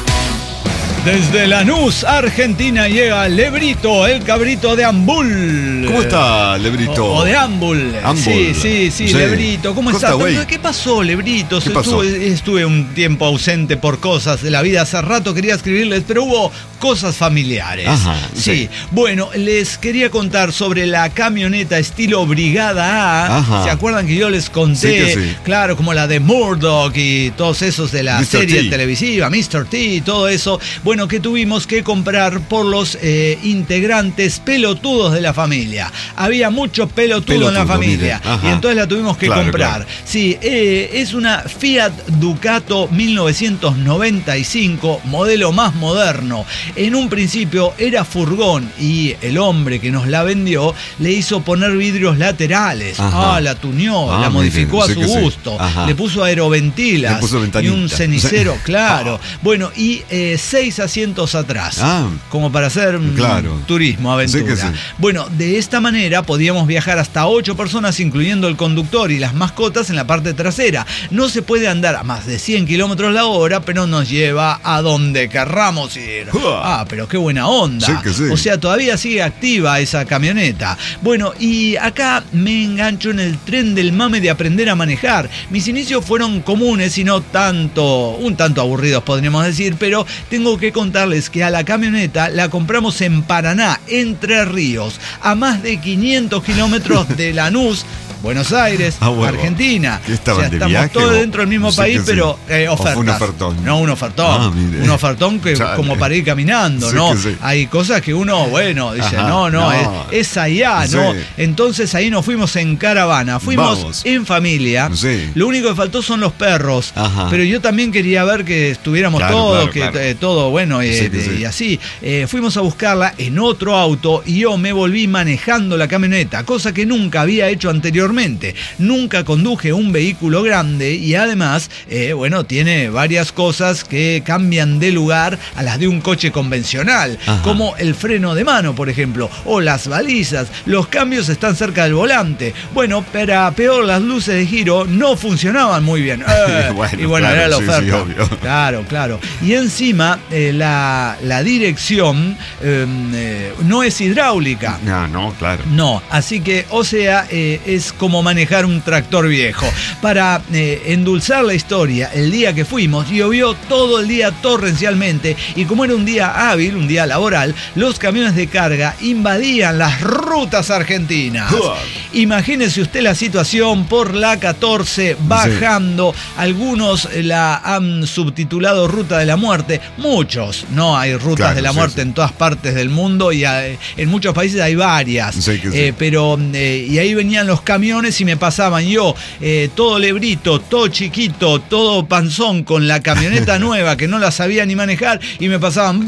Desde Lanús, Argentina, llega Lebrito, el cabrito de Ambul. ¿Cómo está, Lebrito? O, o de Ambul. Ambul. Sí, sí, sí, sí, Lebrito. ¿Cómo está? ¿Qué pasó, Lebrito? ¿Qué pasó? Estuve, estuve un tiempo ausente por cosas de la vida. Hace rato quería escribirles, pero hubo cosas familiares. Ajá, sí. sí. Bueno, les quería contar sobre la camioneta estilo Brigada A. Ajá. ¿Se acuerdan que yo les conté? Sí que sí. Claro, como la de Murdoch y todos esos de la mister serie T. televisiva, mister T y todo eso. Bueno, que tuvimos que comprar por los eh, integrantes pelotudos de la familia. Había mucho pelotudo, Pelotudo, en la familia. mire. Y entonces la tuvimos que Claro, comprar. claro. Sí, eh, es una Fiat Ducato mil novecientos noventa y cinco, modelo más moderno. En un principio era furgón y el hombre que nos la vendió le hizo poner vidrios laterales. Ajá. Ah, la tuneó, Ah, la modificó mire, a sí su que sí. gusto. Ajá. Le puso aeroventilas Le puso y ventanita. un cenicero, Sí. claro. Ah. Bueno, y eh, seis asientos atrás. Ah. Como para hacer mm, Claro. turismo, aventura. Sí que sí. Bueno, de esta manera podíamos viajar hasta ocho personas, incluyendo el conductor y las mascotas en la parte trasera. No se puede andar a más de cien kilómetros la hora, pero nos lleva a donde querramos ir. Ah, pero qué buena onda. Sí que sí. O sea, todavía sigue activa esa camioneta. Bueno, y acá me engancho en el tren del mame de aprender a manejar. Mis inicios fueron comunes y no tanto, un tanto aburridos podríamos decir, pero tengo que contarles que a la camioneta la compramos en Paraná, Entre Ríos, a más de quinientos kilómetros de Lanús, Buenos Aires, Ah, bueno. Argentina. ¿Qué estaban o sea, de estamos viaje todos o- dentro del mismo sí país, que sí. pero eh, ¿O fue ofertas. un ofertón? No, un ofertón. Ah, mire. un ofertón que Chale. como para ir caminando, Sí ¿no? que sí. Hay cosas que uno, bueno, dice, Ajá, no, no, no. es, es allá, ¿no? Sí. Entonces ahí nos fuimos en caravana, fuimos Vamos. en familia. Sí. Lo único que faltó son los perros, Ajá. pero yo también quería ver que estuviéramos Claro, todos, claro, que claro. eh, todo bueno eh, Sí que de- sí. y así. Eh, fuimos a buscarla en otro auto y yo me volví manejando la camioneta, cosa que nunca había hecho anteriormente. Nunca conduje un vehículo grande y además, eh, bueno, tiene varias cosas que cambian de lugar a las de un coche convencional, Ajá. como el freno de mano, por ejemplo, o las balizas. Los cambios están cerca del volante. Bueno, para peor, las luces de giro no funcionaban muy bien. Eh, Bueno, y bueno, claro, era la sí, oferta. sí, obvio. Claro, claro. Y encima, eh, la, la dirección eh, eh, no es hidráulica. No, no, claro. No, así que, o sea, eh, es como manejar un tractor viejo. Para eh, endulzar la historia, el día que fuimos llovió todo el día torrencialmente y como era un día hábil, un día laboral, los camiones de carga invadían las rutas argentinas. Uah. Imagínese usted la situación por la catorce bajando. Algunos la han subtitulado Ruta de la Muerte. Muchos, no hay rutas Claro, de la sí, muerte sí. en todas partes del mundo y hay- en muchos países hay varias. Sí que sí. Eh, pero eh, y ahí venían los camiones y me pasaban yo eh, todo lebrito, todo chiquito, todo panzón con la camioneta nueva que no la sabía ni manejar y me pasaban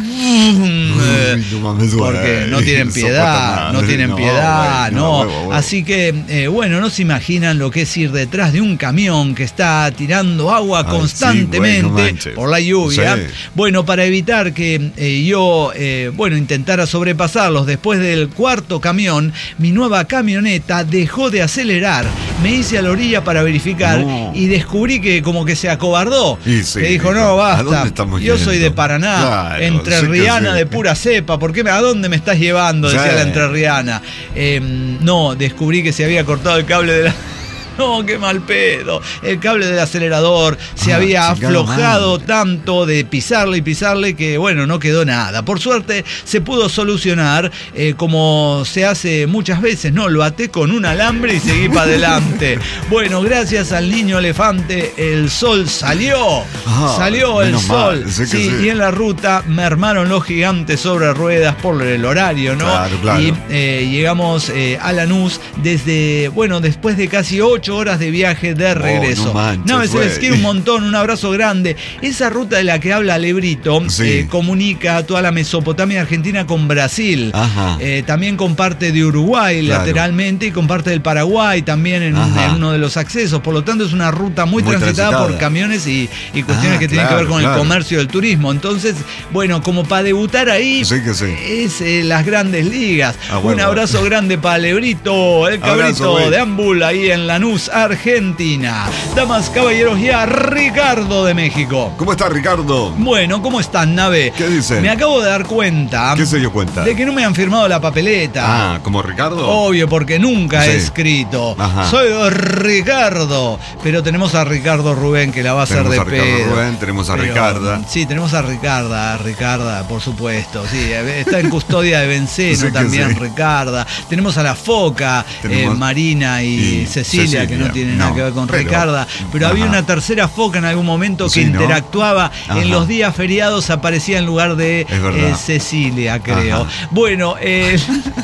eh, Uy, no mames, porque güey. no tienen Soporta piedad, nada. no tienen No, piedad, güey, no. no, huevo, huevo. Así que, eh, bueno, no se imaginan lo que es ir detrás de un camión que está tirando agua Ay, sí, constantemente güey, no manches. por la lluvia. Sí. Bueno, para evitar que eh, yo, eh, bueno, intentara sobrepasarlos después del cuarto camión, mi nueva camioneta dejó de acelerar. Me hice a la orilla para verificar No. y descubrí que como que se acobardó. Y sí, que dijo, no, ¿a basta. dónde estamos Yo soy yendo? de Paraná, Claro, entre sí que Riana sí. de pura cepa. ¿Por qué me, ¿A dónde me estás llevando? Decía Sí. la entrerriana. Eh, no, descubrí que se había cortado el cable de la... No, qué mal pedo. El cable del acelerador se Ah, había chingada aflojado madre. tanto de pisarle y pisarle que, bueno, no quedó nada. Por suerte se pudo solucionar eh, como se hace muchas veces, ¿no? Lo até con un alambre y seguí para adelante. Bueno, gracias al niño elefante, el sol salió. Ah, salió el menos sol. mal, sí que Sí, sí. y en la ruta mermaron los gigantes sobre ruedas por el horario, ¿no? Claro, claro. Y eh, llegamos eh, a Lanús desde, bueno, después de casi ocho ocho horas de viaje de regreso. Oh, no manches, no, se les güey. quiere un montón, un abrazo grande. Esa ruta de la que habla Lebrito Sí. eh, comunica toda la Mesopotamia argentina con Brasil. Ajá. Eh, también con parte de Uruguay Claro. lateralmente y con parte del Paraguay también en, Ajá. en uno de los accesos. Por lo tanto, es una ruta muy, Muy transitada, transitada. por camiones y, y cuestiones Ah, que tienen que claro, ver con claro. el comercio y el turismo. Entonces, bueno, como para debutar ahí, Sí que sí. es eh, las grandes ligas. Ah, Un bueno. abrazo grande para Lebrito, el Abrazo, cabrito güey. de Ambul ahí en Lanús, Argentina. Damas, caballeros, ya Ricardo de México. ¿Cómo está, Ricardo? Bueno, ¿cómo están, Nave? ¿Qué dicen? Me acabo de dar cuenta ¿Qué se dio cuenta? de que no me han firmado la papeleta. Ah, ¿como Ricardo? Obvio, porque nunca he Sí. escrito. Ajá. Soy Ricardo. Pero tenemos a Ricardo Rubén que la va a hacer Tenemos de a Ricardo pedo. Rubén, tenemos a Pero, Ricarda. Sí, tenemos a Ricarda, Ricarda, por supuesto. Sí, está en custodia de Benceno Sí que también, sí. Ricarda. Tenemos a la Foca, Tenemos- eh, Marina y, y Cecilia, Cecilia. que no tienen nada No, que ver con pero- Ricarda. Pero había ajá. una tercera foca en algún momento que Sí, ¿no? interactuaba. Ajá. En los días feriados aparecía en lugar de Es verdad. eh, Cecilia, creo. Ajá. Bueno, eh,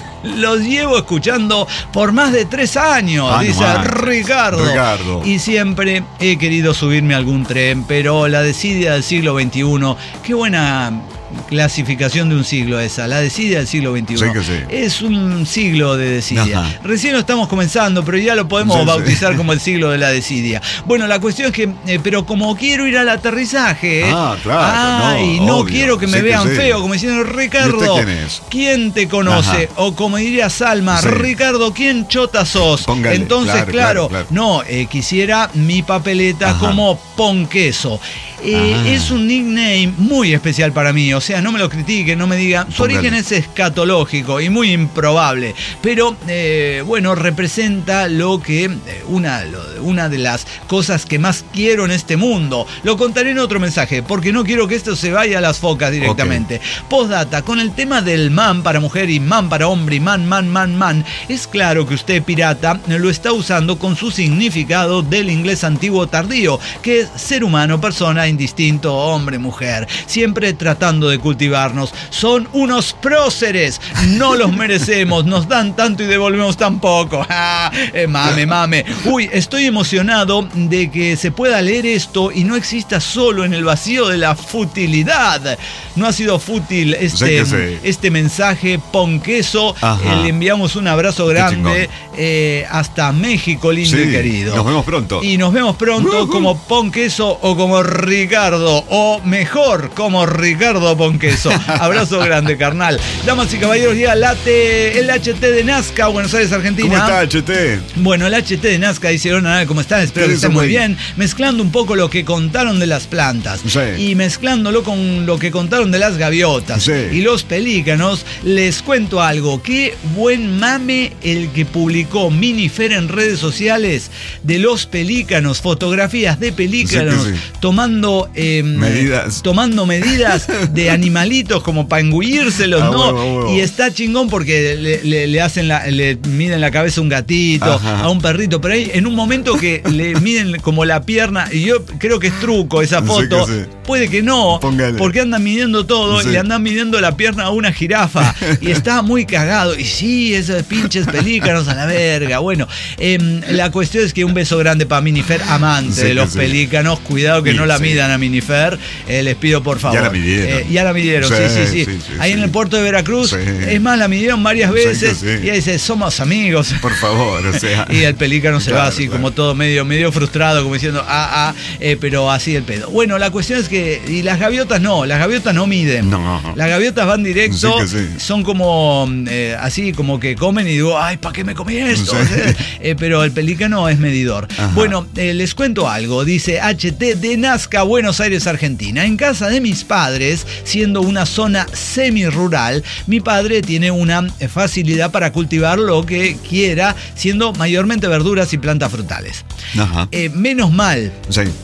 los llevo escuchando por más de tres años, Ah, no dice manches. Ricardo. Ricardo. Y siempre he querido subirme a algún tren, pero la desidia del siglo veintiuno, qué buena clasificación de un siglo esa, la desidia del siglo veintiuno. Sí que sí. Es un siglo de desidia. Ajá. Recién lo estamos comenzando, pero ya lo podemos Sí, sí. bautizar como el siglo de la desidia. Bueno, la cuestión es que, eh, pero como quiero ir al aterrizaje, Ah, claro, ay, no, no, obvio. quiero que me Sí que vean sí. feo, como diciendo, Ricardo, ¿Y usted quién es? ¿quién te conoce? Ajá. O como diría Salma, Sí. Ricardo, ¿quién chota sos? Póngale, Entonces, claro, claro, claro, claro. no, eh, quisiera mi papeleta Ajá. como Ponqueso. Eh, Ah. es un nickname muy especial para mí, o sea, no me lo critiquen, no me digan, su Póngale. origen es escatológico y muy improbable, pero eh, bueno, representa lo que, eh, una, lo- una de las cosas que más quiero en este mundo. Lo contaré en otro mensaje, porque no quiero que esto se vaya a las focas directamente. Postdata, con el tema del man para mujer y man para hombre y man, man, man, man, es claro que usted, pirata, lo está usando con su significado del inglés antiguo tardío, que es ser humano, persona, indistinto, hombre, mujer, siempre tratando de cultivarnos. Son unos próceres, no los merecemos, nos dan tanto y devolvemos tan poco. Ah, eh, mame, mame. Uy, estoy emocionado de que se pueda leer esto y no exista solo en el vacío de la futilidad. No ha sido fútil este, Sí que sí. este mensaje, Ponqueso. Ajá. Eh, le enviamos un abrazo grande chingón. eh, hasta México, lindo Sí, y querido. nos vemos pronto. Y nos vemos pronto Ujú. como Ponqueso o como Ricardo, o mejor, como Ricardo Ponqueso. Abrazo grande, carnal. Damas y caballeros, ya late el H T de Nazca, Buenos Aires, Argentina. ¿Cómo está, H T? Bueno, el H T de Nazca dice, hola, ¿cómo están? Espero ¿Qué que dice, estén muy güey? bien. Mezclando un poco lo que contaron de las plantas Sí. y mezclándolo con lo que contaron de las gaviotas Sí. y los pelícanos, les cuento algo. Qué buen mame el que publicó Minifer en redes sociales de los pelícanos, fotografías de pelícanos, Sí que sí. tomando eh, Medidas. tomando medidas de animalitos como para engullírselos, Ah, ¿no? huevo, huevo. Y está chingón porque le, le- le hacen la, le miden la cabeza a un gatito, Ajá. a un perrito, pero hay en un momento que le miden como la pierna, y yo creo que es truco esa Sí foto, que sí. puede que no, Póngale. porque andan midiendo todo Sí. y andan midiendo la pierna a una jirafa, y está muy cagado, y sí, esos pinches pelícanos a la verga. Bueno, em, la cuestión es que un beso grande para Minifer, amante Sí de que los sí. pelícanos, cuidado que Sí, no la sí. midan a Minifer, eh, les pido por favor. Ya la midieron. Eh, ya la midieron, sí, Sí, sí, sí. sí, sí, Ahí sí. en el puerto de Veracruz, Sí. es más, la midieron varias Sí que veces, sí. y ella dice, somos amigos. Por favor, o sea. Y el pelícano se Claro, va así claro. como todo medio, medio frustrado, como diciendo, ah, ah, eh, pero así el pedo. Bueno, la cuestión es que, y las gaviotas no, las gaviotas no miden. No. Las gaviotas van directo, Sí que sí. son como eh, así, como que comen y digo, ay, ¿para qué me comí esto? Sí. Eh, pero el pelícano es medidor. Ajá. Bueno, eh, les cuento algo, dice H T de Nazca, Buenos Aires, Argentina. En casa de mis padres, siendo una zona semi-rural, mi padre tiene una facilidad para cultivar lo que quiera, siendo mayormente verduras y plantas frutales. Ajá. Eh, menos mal, Sí.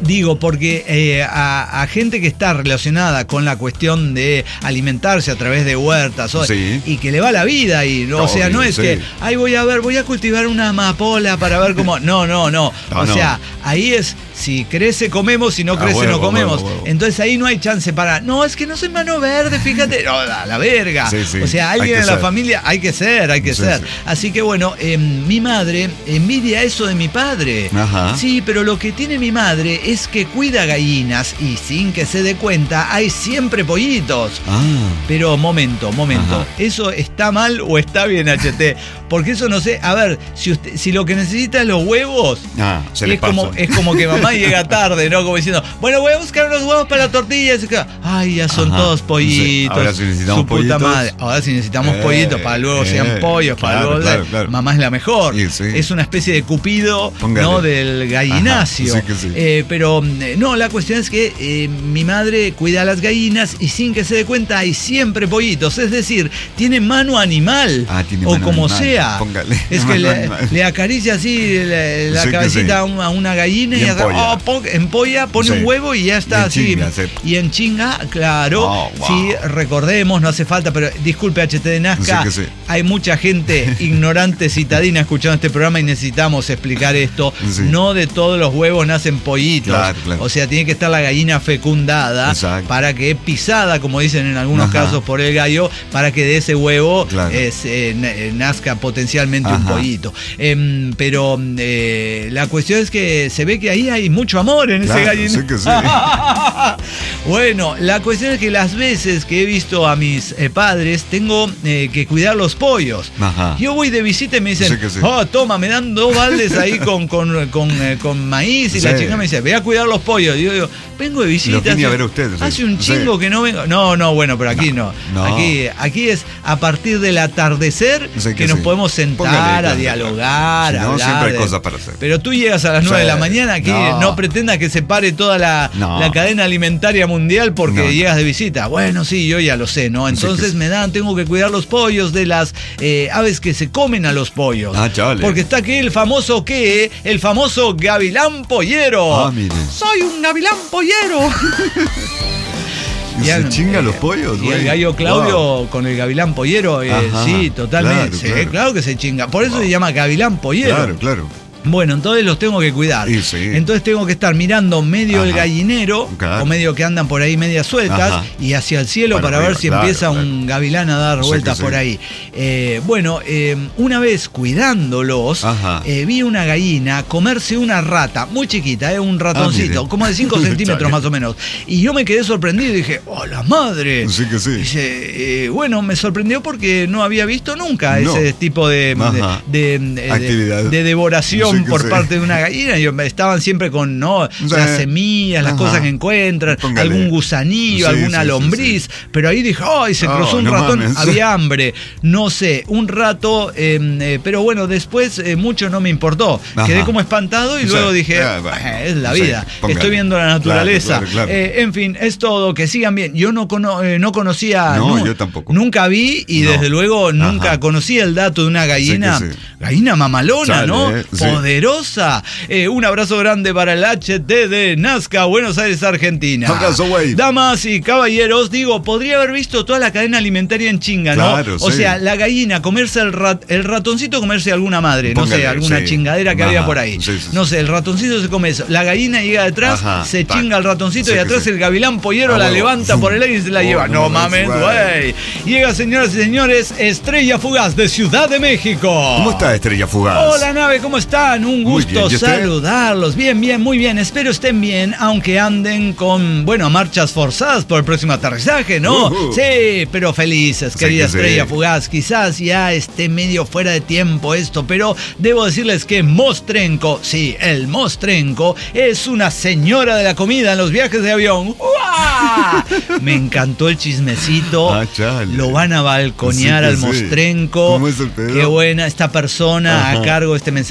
Digo, porque eh, a, a gente que está relacionada con la cuestión de alimentarse a través de huertas o, Sí. y que le va la vida y no, o sea, Obvio, no es sí. que, ay, voy a ver, voy a cultivar una amapola para ver cómo. No, no, no. No, o no. sea, ahí es, si crece comemos, si no Ah, crece huevo, no comemos. huevo, huevo. Entonces ahí no hay chance para, no, es que no soy mano verde, fíjate. No, la, la verga. Sí, sí. O sea, Hay alguien que en la ser. familia hay que ser, hay que Sí, ser. sí. Así que bueno, eh, mi madre envidia eso de mi padre. Ajá. Sí, pero lo que tiene mi madre es que cuida gallinas y sin que se dé cuenta hay siempre pollitos. Ah. Pero momento, momento. Ajá. ¿Eso está mal o está bien, H T? Porque eso no sé. A ver, si usted, si lo que necesita es los huevos, Ah, se le es como, pasa. es como que mamá llega tarde, ¿no? Como diciendo, bueno, voy a buscar unos huevos para la tortilla. Y se queda, ay, ya son Ajá. todos pollitos. Sí. Ahora sí necesitamos Su puta pollitos. madre. Ahora sí necesitamos Eh, pollitos para luego eh, sean pollos, para claro, luego. claro, claro. Mamá es la mejor. Sí, sí. Es una especie de cupido, Póngale. ¿no? Del gallinacio. Ajá, sí que sí. Eh, pero eh, no, la cuestión es que eh, mi madre cuida a las gallinas y sin que se dé cuenta hay siempre pollitos. Es decir, tiene mano animal. Ah, tiene o mano como animal. sea. Póngale. Es que Mano le, animal. le acaricia así la, la Sí que cabecita sí. a una, a una gallina y, Y hace, empolla. oh, pon- empolla, pone Sí. un huevo y ya está Y en así. chinga, sí. Y en chinga, claro. Oh, wow. Sí, recordemos, no hace falta, pero disculpe H T de Nazca, Sí que sí. hay mucha gente ignorante citadina escuchando este programa y necesitamos explicar esto. Sí. No de todos los huevos nacen pollitos. Claro, claro. O sea, tiene que estar la gallina fecundada Exacto. para que pisada, como dicen en algunos Ajá. casos por el gallo, para que de ese huevo Claro. eh, se, eh, nazca potencialmente un Ajá. pollito. Em, pero eh, la cuestión es que se ve que ahí hay mucho amor en ese Claro, gallino. sí que sí. Bueno, la cuestión es que las veces que he visto a mis eh, padres tengo eh, que cuidar los pollos. Ajá. Yo voy de visita y me dicen, Sí que sí. oh, toma, me dan dos baldes ahí con, con, con, eh, con maíz y Sí. la chica me dice, ve a cuidar los pollos. Y yo digo, vengo de visita. Los vine hace- a ver a ustedes, sí. Hace un Sí. chingo que no vengo. No, no, bueno, pero aquí no. No. Aquí, aquí es a partir del atardecer Sí que que nos sí. podemos sentar Póngale, a claro, dialogar. Si a no, hablar siempre hay de- cosas para hacer. Pero tú llegas a las nueve Sí. de la mañana, aquí no, No. pretenda que se pare toda la, No. la cadena alimentaria mundial porque No. llegas de visita. Bueno, sí, yo ya lo sé, ¿no? Entonces que sí. me dan, tengo que cuidar los pollos de las eh, aves que se comen a los pollos. Ah, chale. Porque está aquí el famoso ¿qué? El famoso gavilán pollero. Ah, mire. Soy un gavilán pollero. ¿Y Ya, se chinga eh, los pollos, Y güey? el gallo Claudio Wow. con el gavilán pollero, eh, Ajá, sí, totalmente. claro, Sí, claro. claro que se chinga. Por eso Wow. se llama gavilán pollero. Claro, claro. Bueno, entonces los tengo que cuidar. Y sí. Entonces tengo que estar mirando medio Ajá. el gallinero, Claro. o medio que andan por ahí medias sueltas, Ajá. y hacia el cielo Para para, arriba, ver si claro, empieza claro. un gavilán a dar Sí vueltas que por sí. ahí. Eh, bueno, eh, una vez cuidándolos, Ajá. eh, vi una gallina comerse una rata, muy chiquita, eh, un ratoncito, mire. como de cinco centímetros Chale. más o menos. Y yo me quedé sorprendido y dije, ¡oh, la madre! Sí que sí. Dice, eh, bueno, me sorprendió porque no había visto nunca No. ese tipo de, Ajá. de, de- de- Actividad. de devoración Sí que por sí. parte de una gallina. Yo, estaban siempre con no Sí. las semillas, las Ajá. cosas que encuentran, Póngale. algún gusanillo, Sí, alguna sí, sí, lombriz. sí. Pero ahí dije, ¡ay! Se Oh, cruzó un no ratón, mames. había hambre. No sé, un rato, eh, eh, pero bueno, después eh, mucho no me importó. Ajá. Quedé como espantado y Sí. luego dije, Ah, bueno. "Eh, es la Sí, vida. póngale. Estoy viendo la naturaleza. Claro, claro, claro. Eh, en fin, es todo. Que sigan bien. Yo no, cono- eh, no conocía. No, nu- yo tampoco. Nunca vi y No. desde luego nunca Ajá. conocía el dato de una gallina. Sí que sí. Gallina mamalona, Chale, ¿no? eh, sí. Poderosa. Eh, un abrazo grande para el H T de Nazca, Buenos Aires, Argentina. Abrazo, güey. Damas y caballeros, digo, podría haber visto toda la cadena alimentaria en chinga, ¿no? Claro, o sí. sea, la gallina comerse el rat, el ratoncito comerse alguna madre, no sé, Póngale, alguna sí. chingadera que Ajá, había por ahí. sí, sí, No sé, el ratoncito se come eso. La gallina llega detrás, Ajá, se tac. chinga el ratoncito Sí y que atrás sí. el gavilán pollero Ah, la huevo. levanta por el aire y se la Oh, lleva. No no mames, mames, güey. Llega, señoras y señores, Estrella Fugaz de Ciudad de México. ¿Cómo está Estrella Fugaz? Hola nave, ¿cómo están? Un Muy gusto bien, ¿y usted? saludarlos. Bien, bien, muy bien. Espero estén bien, aunque anden con, bueno, marchas forzadas por el próximo aterrizaje, ¿no? Ujú. Sí, pero felices, Sí querida que sí. Estrella Fugaz. Quizás ya esté medio fuera de tiempo esto, pero debo decirles que Mostrenko, sí, el Mostrenko, es una señora de la comida en los viajes de avión. ¡Uah! Me encantó el chismecito. Ah, chale. Lo van a balconear Sí que al sí. Mostrenko. ¿Cómo es el pedo? Qué buena esta persona Ajá. a cargo de este mensaje tiene la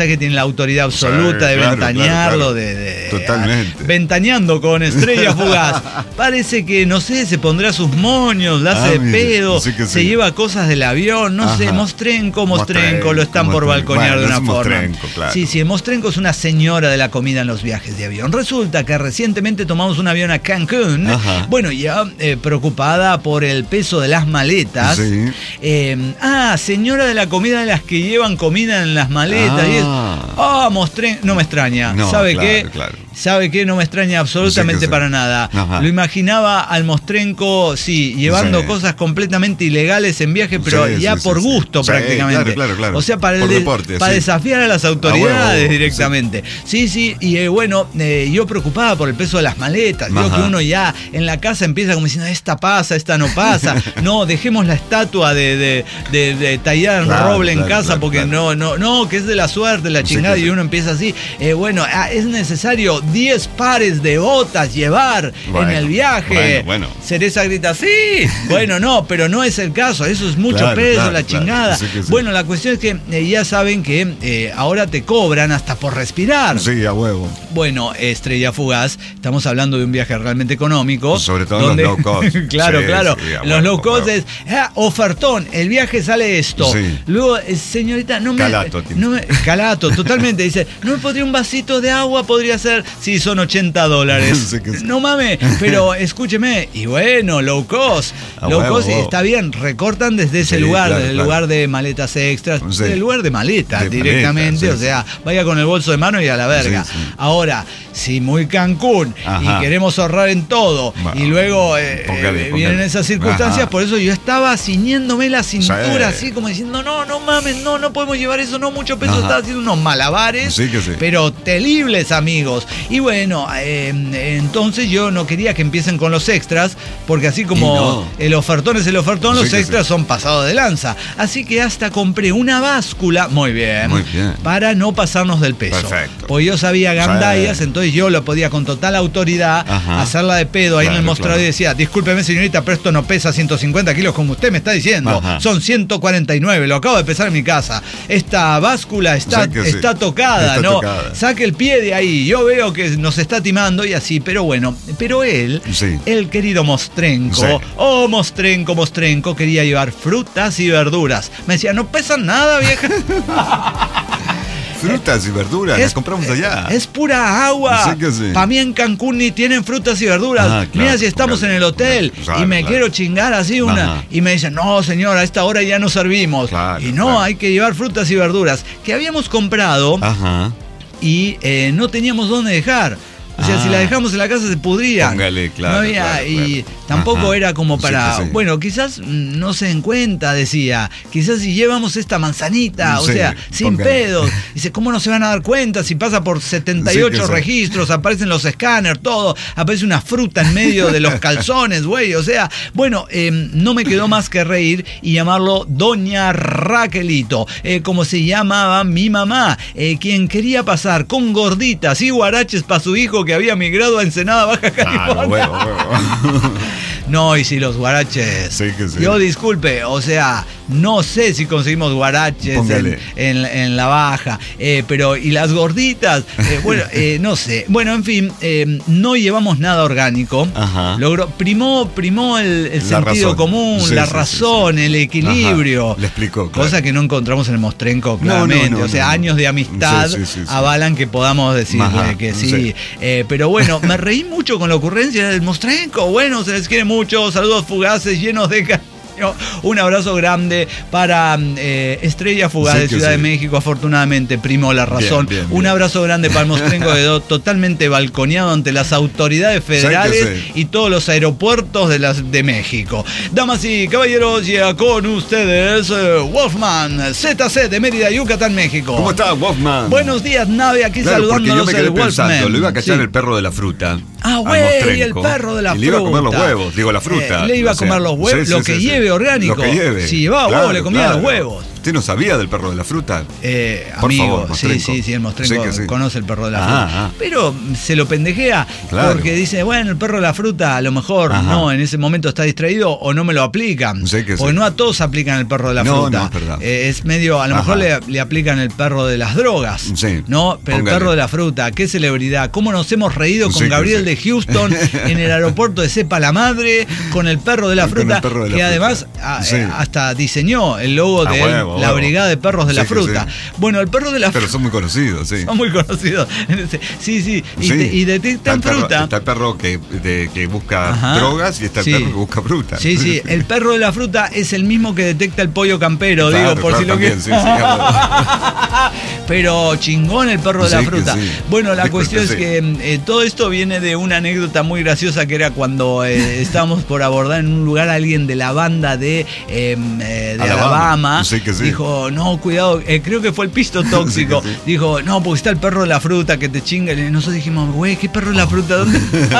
autoridad absoluta sí, de claro, ventanearlo, claro, claro. de, de Totalmente. A, ventaneando con Estrella Fugaz. Parece que, no sé, se pondrá sus moños, la hace Ah, de mire, pedo, sí que se sí. lleva cosas del avión, no Ajá. sé, Mostrenco, Mostrenco, Mostrenco, lo están por Mostrenco. balconear Bueno, de una es forma. Mostrenco, claro. Sí, sí, Mostrenco es una señora de la comida en los viajes de avión. Resulta que recientemente tomamos un avión a Cancún, Ajá. bueno, ya eh, preocupada por el peso de las maletas. Sí. Eh, ah, señora de la comida de las que llevan comida en las maletas. Ah. Y es, ah, Mostrenco, no me extraña. No, ¿Sabe claro, qué? claro. ¿Sabe qué? No me extraña absolutamente Sí que sí. para nada. Ajá. Lo imaginaba al Mostrenco, sí, llevando Sí. cosas completamente ilegales en viaje, pero Sí, ya sí, por sí, sí. gusto Sí, prácticamente. claro, claro, claro. O sea, para, Por el de- deporte, para sí. desafiar a las A autoridades huevo, directamente. Sí, sí, y eh, bueno, eh, yo preocupada por el peso de las maletas. Digo Ajá. que uno ya en la casa empieza como diciendo, esta pasa, esta no pasa. No, dejemos la estatua de, de, de, de tallada en Claro, roble en claro, casa claro, porque claro. no, no, no, que es de la suerte, la Sí, chingada, que y sí. uno empieza así. Eh, bueno, ah, es necesario diez pares de botas llevar Bueno, en el viaje. bueno, bueno. Cereza grita, sí. Bueno, no, pero no es el caso. Eso es mucho Claro, peso, claro, la claro. chingada. Sí que sí. Bueno, la cuestión es que eh, ya saben que eh, ahora te cobran hasta por respirar. Sí, a huevo. Bueno, Estrella Fugaz, estamos hablando de un viaje realmente económico. Sobre todo en los low cost. claro, Sí, claro. sí, a los huevo, low cost a huevo. es ah, ofertón, el viaje sale esto. Sí. Luego, eh, señorita, no me. Calato, tiene. no me Calato, totalmente. Dice, ¿no me podría un vasito de agua? Podría ser. Sí, son ochenta dólares. Sí que sí. No mames, pero escúcheme. Y bueno, low cost. A low huevo, cost huevo. está bien, recortan desde ese Sí, lugar, claro, desde el claro. lugar de maletas extras, Sí. del lugar de maletas De directamente. maletas, o sí, sea, vaya con el bolso de mano y a la verga. Sí, sí. Ahora, si muy Cancún Ajá. y queremos ahorrar en todo Bueno, y luego eh, póngale, eh, póngale. vienen esas circunstancias, Ajá. por eso yo estaba ciñéndome la cintura, Sí. así como diciendo, no, no mames, no, no podemos llevar eso, no, mucho peso, Ajá. estaba haciendo unos malabares, Sí que sí. pero terribles, amigos. Y bueno, eh, entonces yo no quería que empiecen con los extras, porque así como Y no. el ofertón es el ofertón, Sí los que extras sí. son pasados de lanza. Así que hasta compré una báscula, muy bien, Muy bien. para no pasarnos del peso. Perfecto. Porque yo sabía gandallas, Sí. entonces yo lo podía con total autoridad Ajá. hacerla de pedo ahí en el Claro, mostrador claro. y decía, discúlpeme señorita, pero esto no pesa ciento cincuenta kilos como usted me está diciendo. Ajá. Son ciento cuarenta y nueve, lo acabo de pesar en mi casa. Esta báscula está, Sí que sí. está tocada, Está ¿no? tocada. Saque el pie de ahí, yo veo que nos está timando y así, pero bueno, pero él, Sí. el querido Mostrenco, Sí. oh Mostrenco, Mostrenco, quería llevar frutas y verduras. Me decía, no pesan nada, vieja. Frutas y verduras, las compramos allá. Es pura agua. Sí que sí. Para mí en Cancún ni tienen frutas y verduras. Ah, claro, Mira si estamos claro, en el hotel claro, y me claro. quiero chingar así una. Ajá. Y me dicen, no señora, a esta hora ya no servimos. Claro, y no, claro. hay que llevar frutas y verduras. Que habíamos comprado Ajá. y eh, no teníamos dónde dejar. O sea, Ah. si la dejamos en la casa se pudrían. Póngale, claro, No había, claro, y claro. tampoco Ajá. era como Sí para. que sí. Bueno, quizás mm, no se den cuenta, decía. Quizás si llevamos esta manzanita, o Sí, sea, sin póngale. pedos. Dice, ¿cómo no se van a dar cuenta si pasa por setenta y ocho Sí que sí. registros, aparecen los escáneres, todo, aparece una fruta en medio de los calzones, güey? O sea, bueno, eh, no me quedó más que reír y llamarlo Doña Raquelito, eh, como se llamaba mi mamá, eh, quien quería pasar con gorditas y guaraches para su hijo que había migrado a Ensenada, Baja California. Claro, huevo, huevo. No, y si los guaraches. Sí que sí. Yo disculpe, o sea, no sé si conseguimos guaraches en, Póngale. en- en la baja, eh, pero y las gorditas, eh, bueno, eh, no sé. Bueno, en fin, eh, no llevamos nada orgánico. Ajá. Logró, primó, primó el, el La sentido razón. común, Sí, la sí, razón, sí, sí. el equilibrio. Ajá, le explicó, claro. Cosa que no encontramos en el Mostrenco, No, no, claramente. no, o sea, no, no. años de amistad Sí, sí, sí, sí. avalan que podamos decirle Ajá, que sí. sí. Eh, pero bueno, me reí mucho con la ocurrencia del Mostrenco. Bueno, se les quiere mucho. Saludos fugaces, llenos de cariño. Un abrazo grande para eh, Estrella Fugaz Sí de que Ciudad sí. de México. Afortunadamente, primó la razón. Bien, bien, Un bien. abrazo grande para el Mostrenco, quedó totalmente balconeado ante las autoridades federales sí. y todos los aeropuertos de, las, de México. Damas y caballeros, ya con ustedes, eh, Wolfman, Z C de Mérida, Yucatán, México. ¿Cómo está, Wolfman? Buenos días, nave, aquí Claro, porque yo saludándonos me el quedé Wolfman. pensando, lo iba a cachar Sí. el perro de la fruta. Ah, al güey, Mostrenco, el perro de la y fruta. le iba a comer los huevos, digo, la fruta. Eh, le iba a o sea, comer los huevos, sí, sí, lo sí, que sí. lleve orgánico. Lo que lleve. Si llevaba Claro, huevo, le comía claro. los huevos. ¿Usted no sabía del perro de la fruta? Eh, Por amigo, favor, sí, Mostrenco. sí, sí, el Mostrenco Sí, sí. conoce el perro de la Ah, fruta. ah. Pero se lo pendejea Claro. porque dice, bueno, el perro de la fruta a lo mejor Ajá. no, en ese momento está distraído o no me lo aplican. Sí que porque sí. no a todos aplican el perro de la No, fruta. no, es verdad. Eh, es medio, a lo Ajá. mejor le, le aplican el perro de las drogas. Sí, ¿No? Pero póngale. el perro de la fruta, qué celebridad. ¿Cómo nos hemos reído con Sí que Gabriel sí. de Houston en el aeropuerto de Sepa la Madre con el perro de la Con el fruta? perro de la que fruta. además a- Sí. eh, hasta diseñó el logo A de huevo, la huevo. Brigada de Perros de Sí la que Fruta. sí. Bueno, el perro de la Pero fruta. son muy conocidos, sí. Son muy conocidos. Sí, sí. Y, Sí. te- y Está detectan el perro- fruta. Está el perro que, de- que busca Ajá. drogas y está el Sí. perro que busca fruta. Sí, sí. El perro de la fruta es el mismo que detecta el pollo campero, Claro, digo, por claro, si lo también, que. sí, sí, claro. Pero chingón el perro de Sí la que fruta. sí. Bueno, la Disculpe, cuestión es sí. que eh, todo esto viene de una anécdota muy graciosa que era cuando eh, estábamos por abordar en un lugar a alguien de la banda de, eh, eh, de Alabama. Alabama. Sí que sí. Dijo, no, cuidado, eh, creo que fue el pisto tóxico. Sí que sí. Dijo, no, porque está el perro de la fruta que te chinga. Y nosotros dijimos, güey, ¿qué perro de la fruta? ¿Dónde?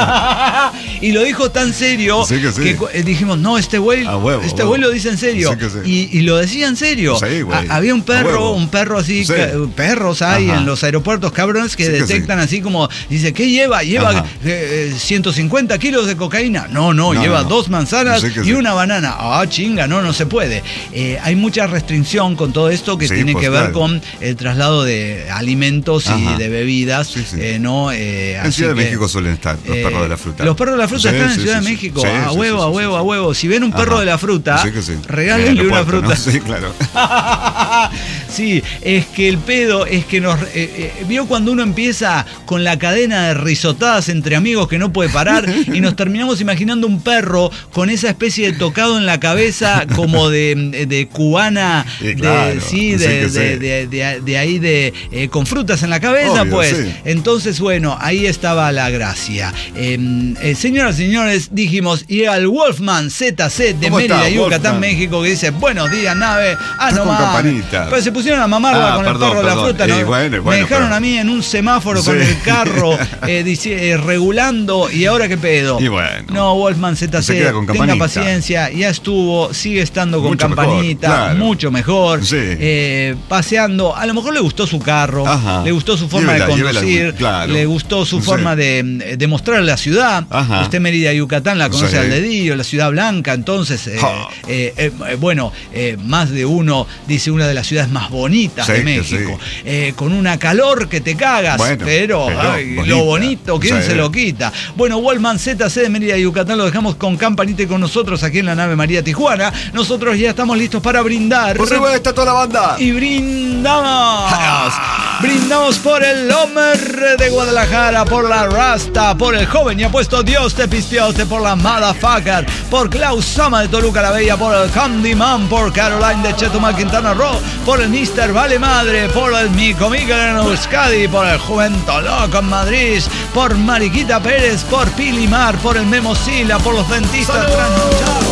Y lo dijo tan serio Sí que sí. cu- eh, dijimos, no, este güey, A huevo, este a güey huevo. lo dice en serio. Sí que sí. Y, y lo decía en serio. Sí, güey. A- había un A perro, huevo. un perro así, Sí. ca- perros hay Ajá. en los aeropuertos cabrones que Sí que detectan así como, dice, ¿qué lleva? ¿Lleva Ajá. eh, eh, ciento cincuenta kilos de cocaína? No, no, No, lleva no. dos manzanas Sí que y sí. una banana. Ah, chinga, no, no se puede. Eh, hay mucha restricción con todo esto que Sí, tiene pues, que ver claro. con el traslado de alimentos Ajá. y de bebidas. Sí, sí. eh, no, eh, En así Ciudad de que, México suelen estar los eh, perros de la fruta. Los perros de la fruta Sí, están en sí, Ciudad sí, de sí. México. Sí, a sí, huevo, sí, a sí, huevo, sí. a huevo. Si ven un perro Ajá. de la fruta, Sí que sí. regálenle En el una aeropuerto, fruta. ¿no? Sí, claro. Sí, es que el pedo es que nos... eh, eh, ¿vio cuando uno empieza con la cadena de risotadas entre amigos que no puede parar y nos terminamos imaginando un perro con esa especie de tocado en la cabeza como de, de cubana, Sí, de, claro. sí, Sí de, que de, sí. de- de- de ahí de eh, con frutas en la cabeza, Obvio, pues. sí. Entonces, bueno, ahí estaba la gracia. Eh, eh, señoras y señores, dijimos, y al Wolfman Z C de ¿Cómo está, Mérida, Yucatán, Wolfman? México, que dice, buenos días, nave. Ah, Está no con mames. campanita. Pues se pusieron a mamarla Ah, con perdón, el perro de la perdón. fruta. Y ¿no? bueno, Me bueno, dejaron pero- a mí en un semáforo con Sí. el carro eh, dici- eh, regulando y ahora qué pedo. Y bueno. No, Wolfman Z Se C, queda con tenga campanita. paciencia, ya estuvo, sigue estando con Mucho mejor, campanita, claro. mucho mejor. Sí. Eh, paseando, a lo mejor le gustó su carro, Ajá. le gustó su forma Llévela, de llévela, conducir, claro. le gustó su Sí. forma de, de mostrar la ciudad. Ajá. Usted Mérida, Yucatán, la conoce Sí. al dedillo, la ciudad blanca, entonces, eh, Ja. eh, eh, eh, bueno, eh, más de uno dice una de las ciudades más bonitas Sí, de que México, sí. eh, con una calor que te cagas, Bueno, pero, pero ay, bonita. lo bonito, ¿quién Sí. se lo quita? Bueno, Wolfman Z C de Mérida, Yucatán, lo dejamos con campanita y con nosotros aquí en la nave María Tijuana. Nosotros ya estamos listos para brindar. Por arriba está toda la banda. Y brindamos. Brindamos por el Homer de Guadalajara, por la Rasta, por el joven y apuesto Dios te pisteaste, por la Motherfucker, por Klaus Sama de Toluca la Bella, por el Candyman, por Caroline de Chetumal, Quintana Roo, por el mister Vale Madre, por el Mico Miguel en Euskadi, por el Juventud Loco en Madrid, por Mariquita Pérez, por Pili Mar, por el Memo Sila, por los dentistas trasnochados.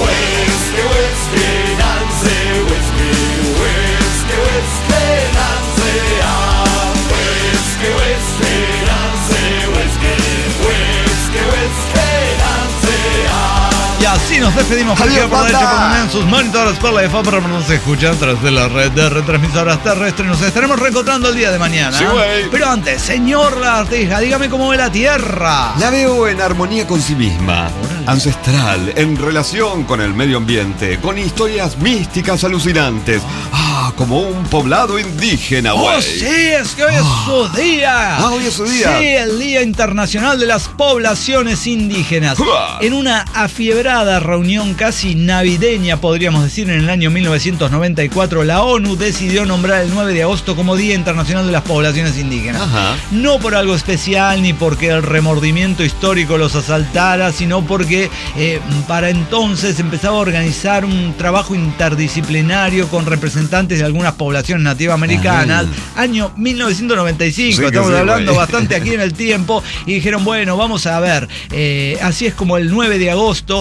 Y así nos despedimos. Cualquier Adiós, por derecho banda. por en sus monitores por la F A, pero nos escuchan tras de la red de retransmisoras terrestres. Nos estaremos reencontrando el día de mañana. Sí, güey. Pero antes, señor Lagartija, dígame cómo ve la Tierra. La veo en armonía con sí misma, ancestral, en relación con el medio ambiente, con historias místicas alucinantes. Ah, como un poblado indígena, güey. ¡Oh, sí! Es que hoy es su día. Ah, hoy es su día. Sí, el Día Internacional de las Poblaciones Indígenas. ¡Uah! En una afiebrada reunión casi navideña, podríamos decir, en el año mil novecientos noventa y cuatro, la ONU decidió nombrar el nueve de agosto como Día Internacional de las Poblaciones Indígenas. Ajá. No por algo especial, ni porque el remordimiento histórico los asaltara, sino porque eh, para entonces empezaba a organizar un trabajo interdisciplinario con representantes de algunas poblaciones nativas americanas. Ah. Año mil novecientos noventa y cinco, Sí que estamos sí, hablando güey. bastante aquí en el tiempo, y dijeron, bueno, vamos a ver, eh, así es como el nueve de agosto es el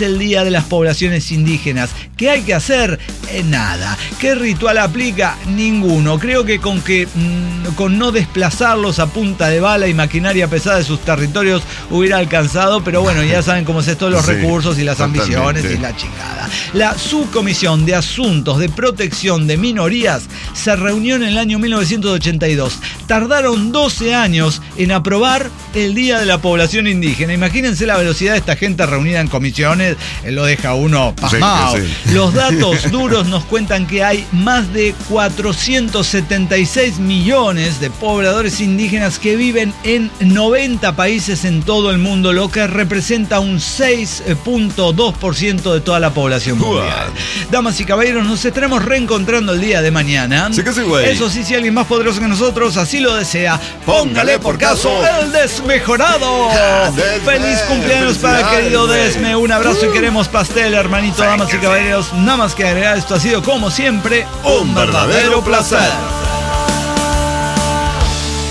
el Día de las Poblaciones Indígenas. ¿Qué hay que hacer? Eh, nada. ¿Qué ritual aplica? Ninguno. Creo que con que mmm, con no desplazarlos a punta de bala y maquinaria pesada de sus territorios hubiera alcanzado, pero bueno, ya saben cómo es esto, los sí, recursos y las totalmente. ambiciones y la chingada. La Subcomisión de Asuntos de Protección de Minorías se reunió en el año mil novecientos ochenta y dos. Tardaron doce años en aprobar el Día de la Población Indígena. Imagínense la velocidad de esta gente reunida en comisiones, eh, lo deja uno pasmado. Sí, sí. Los datos duros nos cuentan que hay más de cuatrocientos setenta y seis millones de pobladores indígenas que viven en noventa países en todo el mundo, lo que representa un seis punto dos por ciento de toda la población mundial. Damas y caballeros, nos estaremos reencontrando el día de mañana. Sí que sí, güey. Eso sí, si alguien más poderoso que nosotros así lo desea, póngale por caso el desmejorado. Feliz cumpleaños para el querido Desme. Un abrazo y queremos pastel, hermanito. Damas y caballeros, nada más que agregar, esto ha sido como siempre un verdadero placer.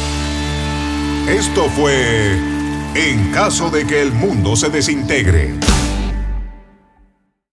Esto fue En caso de que el mundo se desintegre.